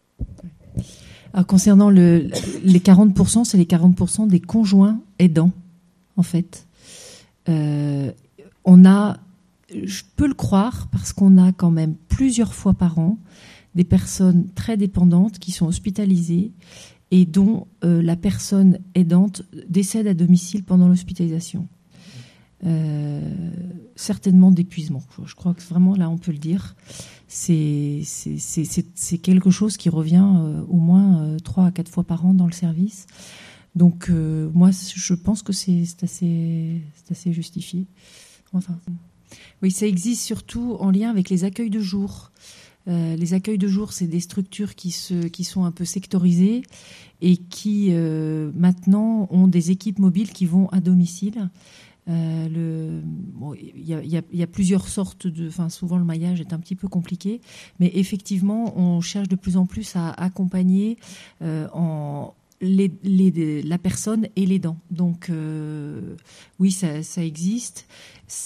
Speaker 3: Alors, concernant le, les quarante pour cent, c'est les quarante pour cent des conjoints aidants, en fait. Euh, on a, je peux le croire, parce qu'on a quand même plusieurs fois par an des personnes très dépendantes qui sont hospitalisées et dont euh, la personne aidante décède à domicile pendant l'hospitalisation. Euh, certainement d'épuisement. Je crois que vraiment, là, on peut le dire. C'est, c'est, c'est, c'est, c'est quelque chose qui revient euh, au moins euh, trois à quatre fois par an dans le service. Donc, euh, moi, je pense que c'est, c'est, assez, c'est assez justifié. Enfin, oui, ça existe surtout en lien avec les accueils de jour. Euh, les accueils de jour, c'est des structures qui, se, qui sont un peu sectorisées et qui, euh, maintenant, ont des équipes mobiles qui vont à domicile. Euh, le, bon, y a, y a, y a plusieurs sortes de... Enfin, souvent, le maillage est un petit peu compliqué. Mais effectivement, on cherche de plus en plus à accompagner euh, en... Les, les, la personne et les dents. Donc, euh, oui, ça, ça existe. C'est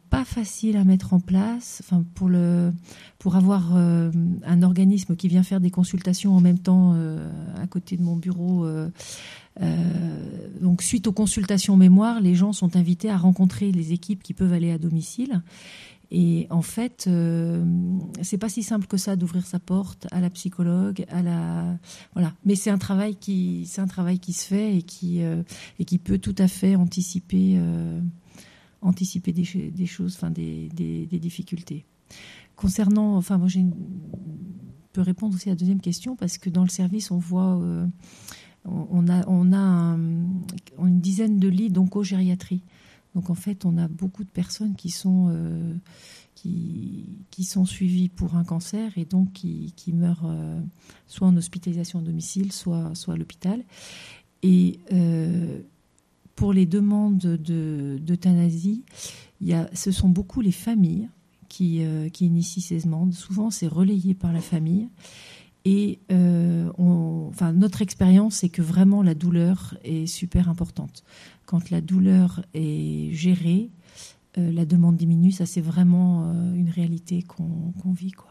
Speaker 3: pas facile à mettre en place. Enfin, pour le, pour avoir euh, un organisme qui vient faire des consultations en même temps euh, à côté de mon bureau. Euh, euh, donc, suite aux consultations mémoire, les gens sont invités à rencontrer les équipes qui peuvent aller à domicile. Et en fait, euh, c'est pas si simple que ça d'ouvrir sa porte à la psychologue, à la voilà. Mais c'est un travail qui, c'est un travail qui se fait et qui euh, et qui peut tout à fait anticiper euh, anticiper des, des choses, enfin des, des des difficultés. Concernant, enfin moi j'ai une, peux répondre aussi à la deuxième question parce que dans le service on voit euh, on a on a un, une dizaine de lits d'oncogériatrie. Donc en fait, on a beaucoup de personnes qui sont euh, qui qui sont suivies pour un cancer et donc qui qui meurent euh, soit en hospitalisation à domicile, soit soit à l'hôpital. Et euh, pour les demandes de d'euthanasie, il y a ce sont beaucoup les familles qui euh, qui initient ces demandes. Souvent, c'est relayé par la famille. Et euh, on, enfin, notre expérience, c'est que vraiment la douleur est super importante. Quand la douleur est gérée, euh, la demande diminue. Ça, c'est vraiment euh, une réalité qu'on, qu'on vit, quoi.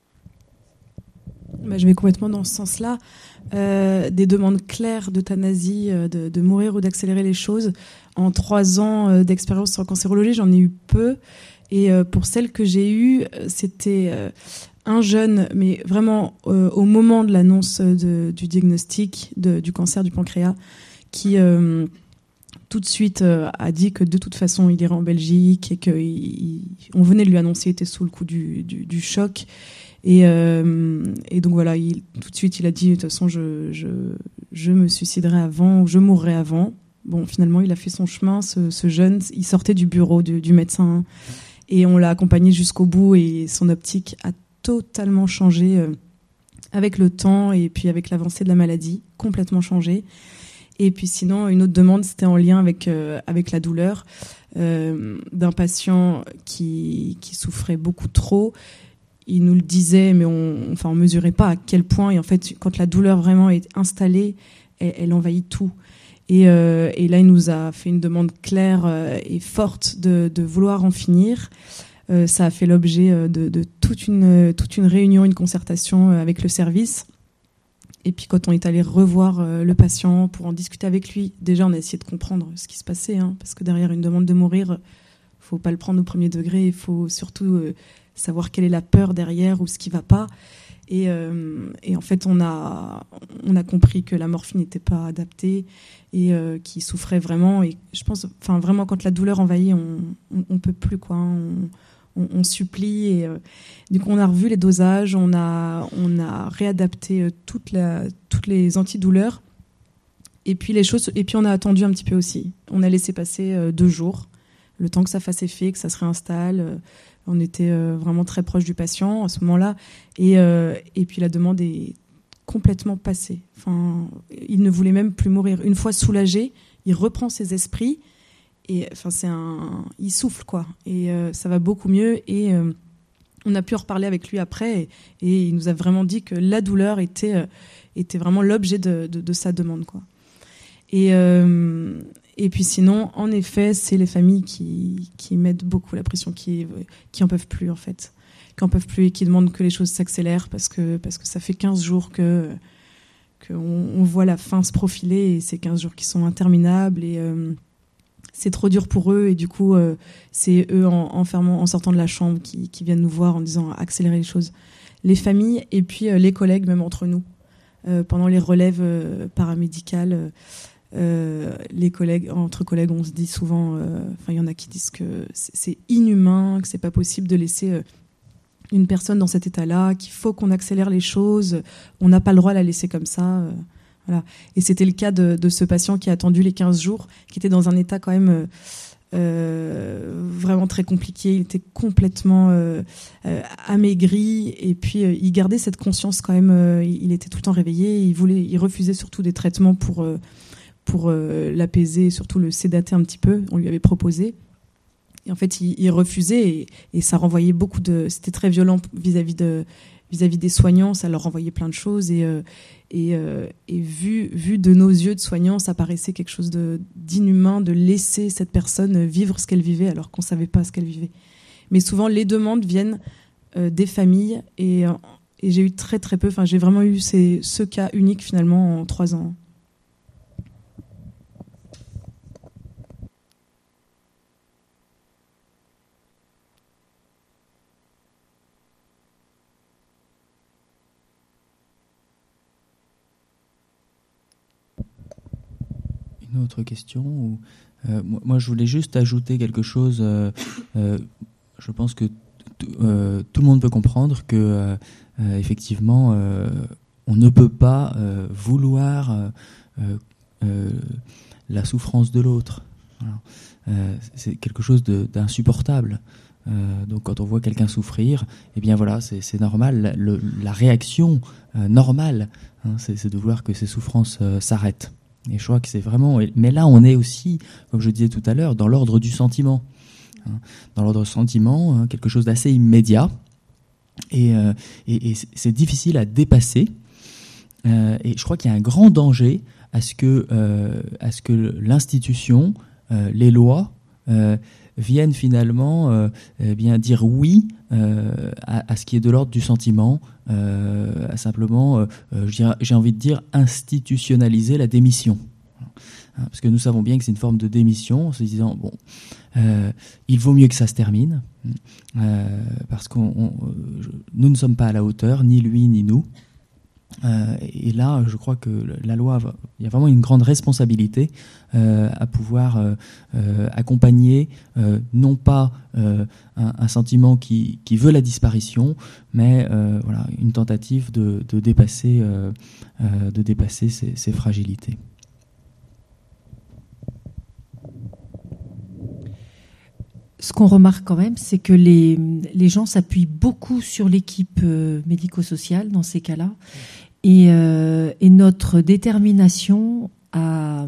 Speaker 2: Bah, je vais complètement dans ce sens-là. Euh, des demandes claires d'euthanasie, euh, de, de mourir ou d'accélérer les choses. En trois ans euh, d'expérience en cancérologie, j'en ai eu peu. Et euh, pour celles que j'ai eues, c'était... Euh, un jeune, mais vraiment euh, au moment de l'annonce de, du diagnostic de, du cancer du pancréas, qui euh, tout de suite euh, a dit que de toute façon il irait en Belgique et qu'on venait de lui annoncer, il était sous le coup du, du, du choc. Et, euh, et donc voilà, il, tout de suite il a dit de toute façon je, je, je me suiciderai avant ou je mourrai avant. Bon, finalement il a fait son chemin, ce, ce jeune, il sortait du bureau du, du médecin et on l'a accompagné jusqu'au bout et son optique a totalement changé euh, avec le temps et puis avec l'avancée de la maladie, complètement changé. Et puis sinon, une autre demande, c'était en lien avec euh, avec la douleur euh, d'un patient qui qui souffrait beaucoup trop. Il nous le disait, mais on enfin on mesurait pas à quel point. Et en fait, quand la douleur vraiment est installée, elle, elle envahit tout. Et, euh, et là, il nous a fait une demande claire euh, et forte de, de vouloir en finir. Euh, ça a fait l'objet euh, de, de toute une toute une réunion, une concertation euh, avec le service. Et puis quand on est allé revoir euh, le patient pour en discuter avec lui, déjà on a essayé de comprendre ce qui se passait, hein, parce que derrière une demande de mourir, faut pas le prendre au premier degré. Il faut surtout euh, savoir quelle est la peur derrière ou ce qui va pas. Et, euh, et en fait, on a on a compris que la morphine n'était pas adaptée et euh, qu'il souffrait vraiment. Et je pense, enfin vraiment, quand la douleur envahit, on on, on peut plus quoi. Hein, on, On, on supplie et euh, du coup on a revu les dosages, on a on a réadapté euh, toute la, toutes les antidouleurs et puis les choses et puis on a attendu un petit peu aussi. On a laissé passer euh, deux jours, le temps que ça fasse effet, que ça se réinstalle. Euh, on était euh, vraiment très proche du patient à ce moment-là et euh, et puis la demande est complètement passée. Enfin, il ne voulait même plus mourir. Une fois soulagé, il reprend ses esprits. Et enfin c'est un il souffle quoi et euh, ça va beaucoup mieux et euh, on a pu en reparler avec lui après et, et il nous a vraiment dit que la douleur était euh, était vraiment l'objet de, de, de sa demande quoi. Et euh, et puis sinon en effet c'est les familles qui qui mettent beaucoup la pression, qui qui en peuvent plus en fait, qui en peuvent plus et qui demandent que les choses s'accélèrent parce que parce que ça fait quinze jours que qu'on on voit la fin se profiler et c'est quinze jours qui sont interminables et euh, c'est trop dur pour eux et du coup euh, c'est eux en, en fermant, en sortant de la chambre qui, qui viennent nous voir en disant accélérer les choses. Les familles et puis euh, les collègues même entre nous euh, pendant les relèves euh, paramédicales, euh, les collègues entre collègues on se dit souvent, enfin euh, il y en a qui disent que c'est, c'est inhumain, que c'est pas possible de laisser euh, une personne dans cet état-là, qu'il faut qu'on accélère les choses, on n'a pas le droit de la laisser comme ça. Euh, Voilà. Et c'était le cas de, de ce patient qui a attendu les quinze jours, qui était dans un état quand même euh, vraiment très compliqué. Il était complètement euh, euh, amaigri et puis euh, il gardait cette conscience quand même. Euh, il était tout le temps réveillé. Il voulait, il refusait surtout des traitements pour euh, pour euh, l'apaiser, surtout le sédater un petit peu. On lui avait proposé. Et en fait, il, il refusait et, et ça renvoyait beaucoup de. C'était très violent vis-à-vis de vis-à-vis des soignants, ça leur renvoyait plein de choses. Et, euh, et, euh, et vu, vu de nos yeux de soignants, ça paraissait quelque chose de, d'inhumain de laisser cette personne vivre ce qu'elle vivait alors qu'on ne savait pas ce qu'elle vivait. Mais souvent, les demandes viennent euh, des familles et, euh, et j'ai eu très très peu, enfin j'ai vraiment eu ces, ce cas unique finalement en trois ans.
Speaker 1: Une autre question ou, euh, moi, moi, je voulais juste ajouter quelque chose. Euh, euh, je pense que t- euh, tout le monde peut comprendre que, euh, euh, effectivement, euh, on ne peut pas euh, vouloir euh, euh, la souffrance de l'autre. Voilà. Euh, c'est quelque chose de, d'insupportable. Euh, donc, quand on voit quelqu'un souffrir, eh bien voilà, c'est, c'est normal. Le, la réaction euh, normale, hein, c'est, c'est de vouloir que ces souffrances euh, s'arrêtent. Et je crois que c'est vraiment... Mais là, on est aussi, comme je disais tout à l'heure, dans l'ordre du sentiment. Dans l'ordre du sentiment, hein, quelque chose d'assez immédiat. Et, euh, et, et c'est difficile à dépasser. Euh, et je crois qu'il y a un grand danger à ce que, euh, à ce que l'institution, euh, les lois, euh, viennent finalement euh, eh bien, dire oui euh, à, à ce qui est de l'ordre du sentiment, euh, à simplement, euh, j'ai, j'ai envie de dire, institutionnaliser la démission. Parce que nous savons bien que c'est une forme de démission, en se disant, bon, euh, il vaut mieux que ça se termine, euh, parce que nous ne sommes pas à la hauteur, ni lui, ni nous. Euh, et là, je crois que la loi, il y a vraiment une grande responsabilité euh, à pouvoir euh, euh, accompagner, euh, non pas euh, un, un sentiment qui, qui veut la disparition, mais euh, voilà, une tentative de, de dépasser, euh, euh, de dépasser ces, ces fragilités.
Speaker 3: Ce qu'on remarque quand même, c'est que les, les gens s'appuient beaucoup sur l'équipe euh, médico-sociale dans ces cas-là. Et, euh, et notre détermination à,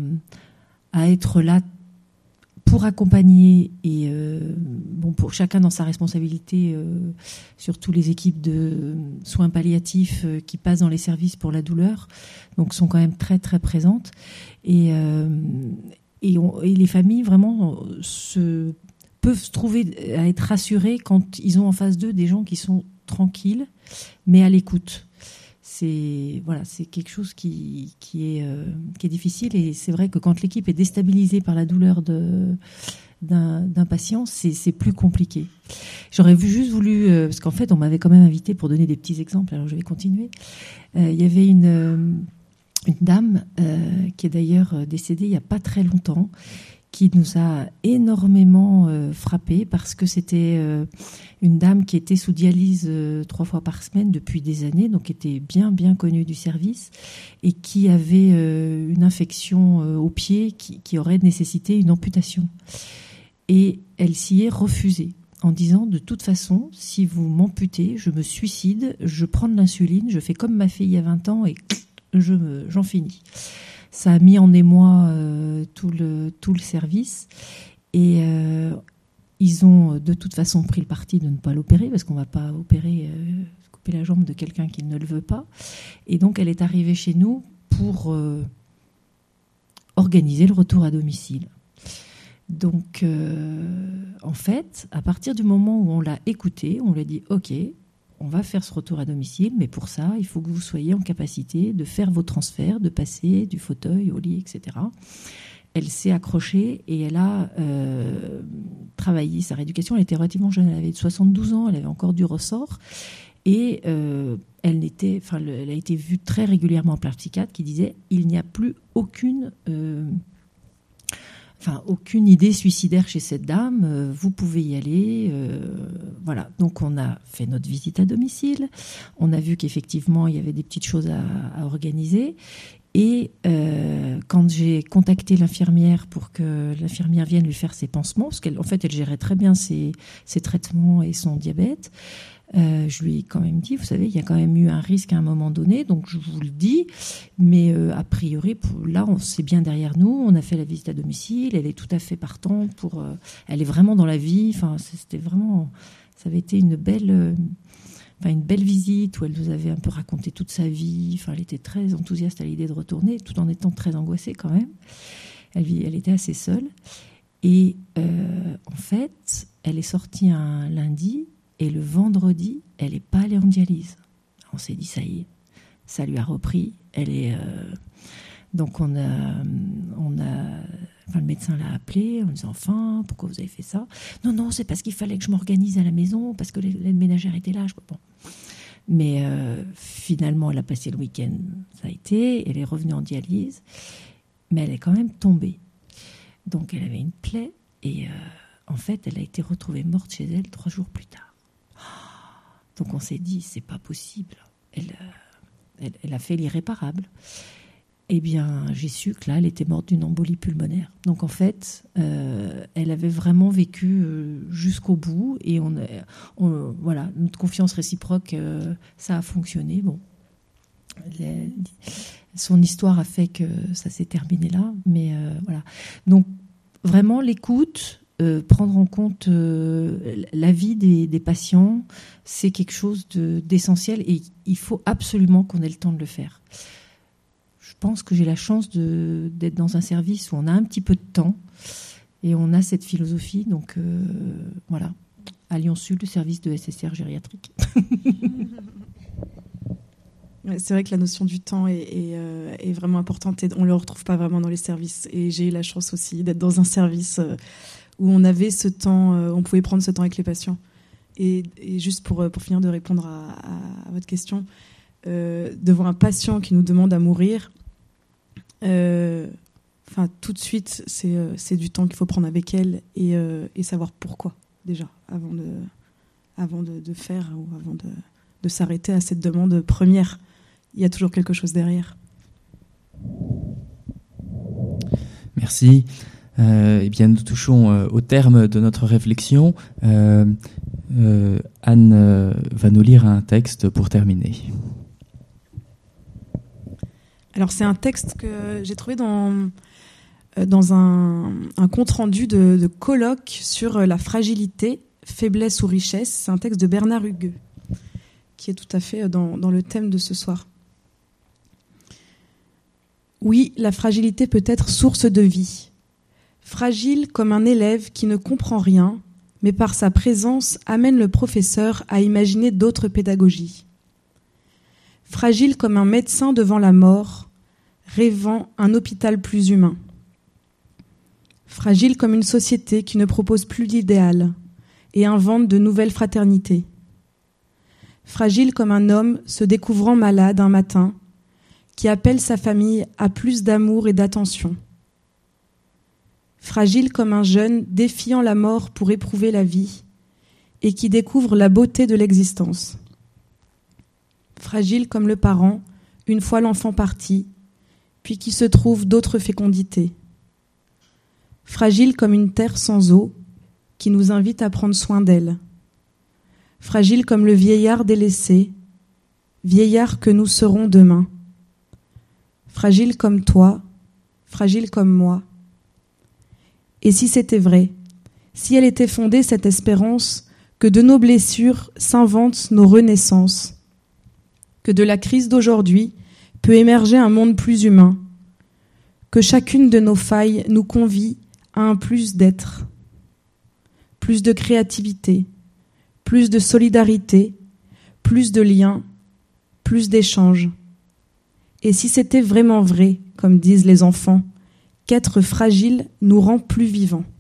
Speaker 3: à être là pour accompagner, et euh, bon, pour chacun dans sa responsabilité, euh, surtout les équipes de soins palliatifs euh, qui passent dans les services pour la douleur, donc sont quand même très très présentes. Et, euh, et, on, et les familles vraiment se... peuvent se trouver à être rassurés quand ils ont en face d'eux des gens qui sont tranquilles, mais à l'écoute. C'est, voilà, c'est quelque chose qui, qui, est, euh, qui est difficile. Et c'est vrai que quand l'équipe est déstabilisée par la douleur de, d'un, d'un patient, c'est, c'est plus compliqué. J'aurais juste voulu, euh, parce qu'en fait, on m'avait quand même invité pour donner des petits exemples, alors je vais continuer. Euh, il y avait une, euh, une dame euh, qui est d'ailleurs décédée il n'y a pas très longtemps, qui nous a énormément euh, frappé parce que c'était euh, une dame qui était sous dialyse euh, trois fois par semaine depuis des années, donc était bien bien connue du service et qui avait euh, une infection euh, au pied qui, qui aurait nécessité une amputation. Et elle s'y est refusée en disant de toute façon, si vous m'amputez, je me suicide, je prends de l'insuline, je fais comme ma fille il y a vingt ans et je me, j'en finis. Ça a mis en émoi euh, tout le tout le service et euh, ils ont de toute façon pris le parti de ne pas l'opérer parce qu'on va pas opérer euh, couper la jambe de quelqu'un qui ne le veut pas. Et donc elle est arrivée chez nous pour euh, organiser le retour à domicile. Donc euh, en fait, à partir du moment où on l'a écoutée, on lui a dit OK, on va faire ce retour à domicile, mais pour ça, il faut que vous soyez en capacité de faire vos transferts, de passer du fauteuil au lit, et cetera. Elle s'est accrochée et elle a euh, travaillé sa rééducation. Elle était relativement jeune, elle avait soixante-douze ans, elle avait encore du ressort. Et euh, elle, n'était, enfin, le, elle a été vue très régulièrement par le psychiatre qui disait « il n'y a plus aucune... Euh, Enfin, aucune idée suicidaire chez cette dame, euh, vous pouvez y aller. Euh, voilà, donc on a fait notre visite à domicile, on a vu qu'effectivement il y avait des petites choses à, à organiser. Et euh, quand j'ai contacté l'infirmière pour que l'infirmière vienne lui faire ses pansements, parce qu'en fait elle gérait très bien ses, ses traitements et son diabète, Euh, je lui ai quand même dit, vous savez, il y a quand même eu un risque à un moment donné, donc je vous le dis, mais euh, a priori, pour, là, on c'est bien derrière nous, on a fait la visite à domicile, elle est tout à fait partante pour, euh, elle est vraiment dans la vie, enfin, c'était vraiment, ça avait été une belle, euh, enfin une belle visite où elle nous avait un peu raconté toute sa vie. Enfin, elle était très enthousiaste à l'idée de retourner, tout en étant très angoissée quand même. Elle, elle était assez seule. Et euh, en fait, elle est sortie un lundi et le vendredi, elle n'est pas allée en dialyse. On s'est dit, ça y est, ça lui a repris. Elle est, euh... Donc on a, on a, enfin, le médecin l'a appelé en disant, enfin, pourquoi vous avez fait ça ? Non, non, c'est parce qu'il fallait que je m'organise à la maison, parce que l'aide ménagère était là. Je... Bon. Mais euh, finalement, elle a passé le week-end, ça a été, elle est revenue en dialyse, mais elle est quand même tombée. Donc elle avait une plaie et euh, en fait, elle a été retrouvée morte chez elle trois jours plus tard. Donc on s'est dit, c'est pas possible. Elle, elle, elle a fait l'irréparable. Eh bien, j'ai su que là, elle était morte d'une embolie pulmonaire. Donc en fait, euh, elle avait vraiment vécu euh, jusqu'au bout et on, on, voilà, notre confiance réciproque, euh, ça a fonctionné. Bon, les, son histoire a fait que ça s'est terminé là, mais euh, voilà. Donc vraiment l'écoute. Euh, prendre en compte euh, la vie des, des patients, c'est quelque chose de, d'essentiel et il faut absolument qu'on ait le temps de le faire. Je pense que j'ai la chance de, d'être dans un service où on a un petit peu de temps et on a cette philosophie. Donc euh, voilà, à Lyon Sud, le service de S S R gériatrique.
Speaker 2: C'est vrai que la notion du temps est, est, euh, est vraiment importante et on ne le retrouve pas vraiment dans les services. Et j'ai eu la chance aussi d'être dans un service euh, où on avait ce temps, euh, on pouvait prendre ce temps avec les patients. Et, et juste pour, pour finir de répondre à, à, à votre question, euh, devant un patient qui nous demande à mourir, euh, enfin, tout de suite, c'est, euh, c'est du temps qu'il faut prendre avec elle et, euh, et savoir pourquoi, déjà, avant de, avant de, de faire ou avant de, de s'arrêter à cette demande première. Il y a toujours quelque chose derrière.
Speaker 1: Merci. Euh, eh bien, nous touchons euh, au terme de notre réflexion. Euh, euh, Anne euh, va nous lire un texte pour terminer.
Speaker 2: Alors, c'est un texte que j'ai trouvé dans, dans un, un compte-rendu de, de colloque sur la fragilité, faiblesse ou richesse. C'est un texte de Bernard Hugues, qui est tout à fait dans, dans le thème de ce soir. Oui, la fragilité peut être source de vie. Fragile comme un élève qui ne comprend rien, mais par sa présence amène le professeur à imaginer d'autres pédagogies. Fragile comme un médecin devant la mort, rêvant un hôpital plus humain. Fragile comme une société qui ne propose plus d'idéal et invente de nouvelles fraternités. Fragile comme un homme se découvrant malade un matin, qui appelle sa famille à plus d'amour et d'attention. Fragile comme un jeune défiant la mort pour éprouver la vie et qui découvre la beauté de l'existence. Fragile comme le parent, une fois l'enfant parti, puis qui se trouve d'autres fécondités. Fragile comme une terre sans eau qui nous invite à prendre soin d'elle. Fragile comme le vieillard délaissé, vieillard que nous serons demain. Fragile comme toi, fragile comme moi. Et si c'était vrai, si elle était fondée, cette espérance, que de nos blessures s'inventent nos renaissances, que de la crise d'aujourd'hui peut émerger un monde plus humain, que chacune de nos failles nous convie à un plus d'être, plus de créativité, plus de solidarité, plus de liens, plus d'échanges. Et si c'était vraiment vrai, comme disent les enfants, qu'être fragile nous rend plus vivants.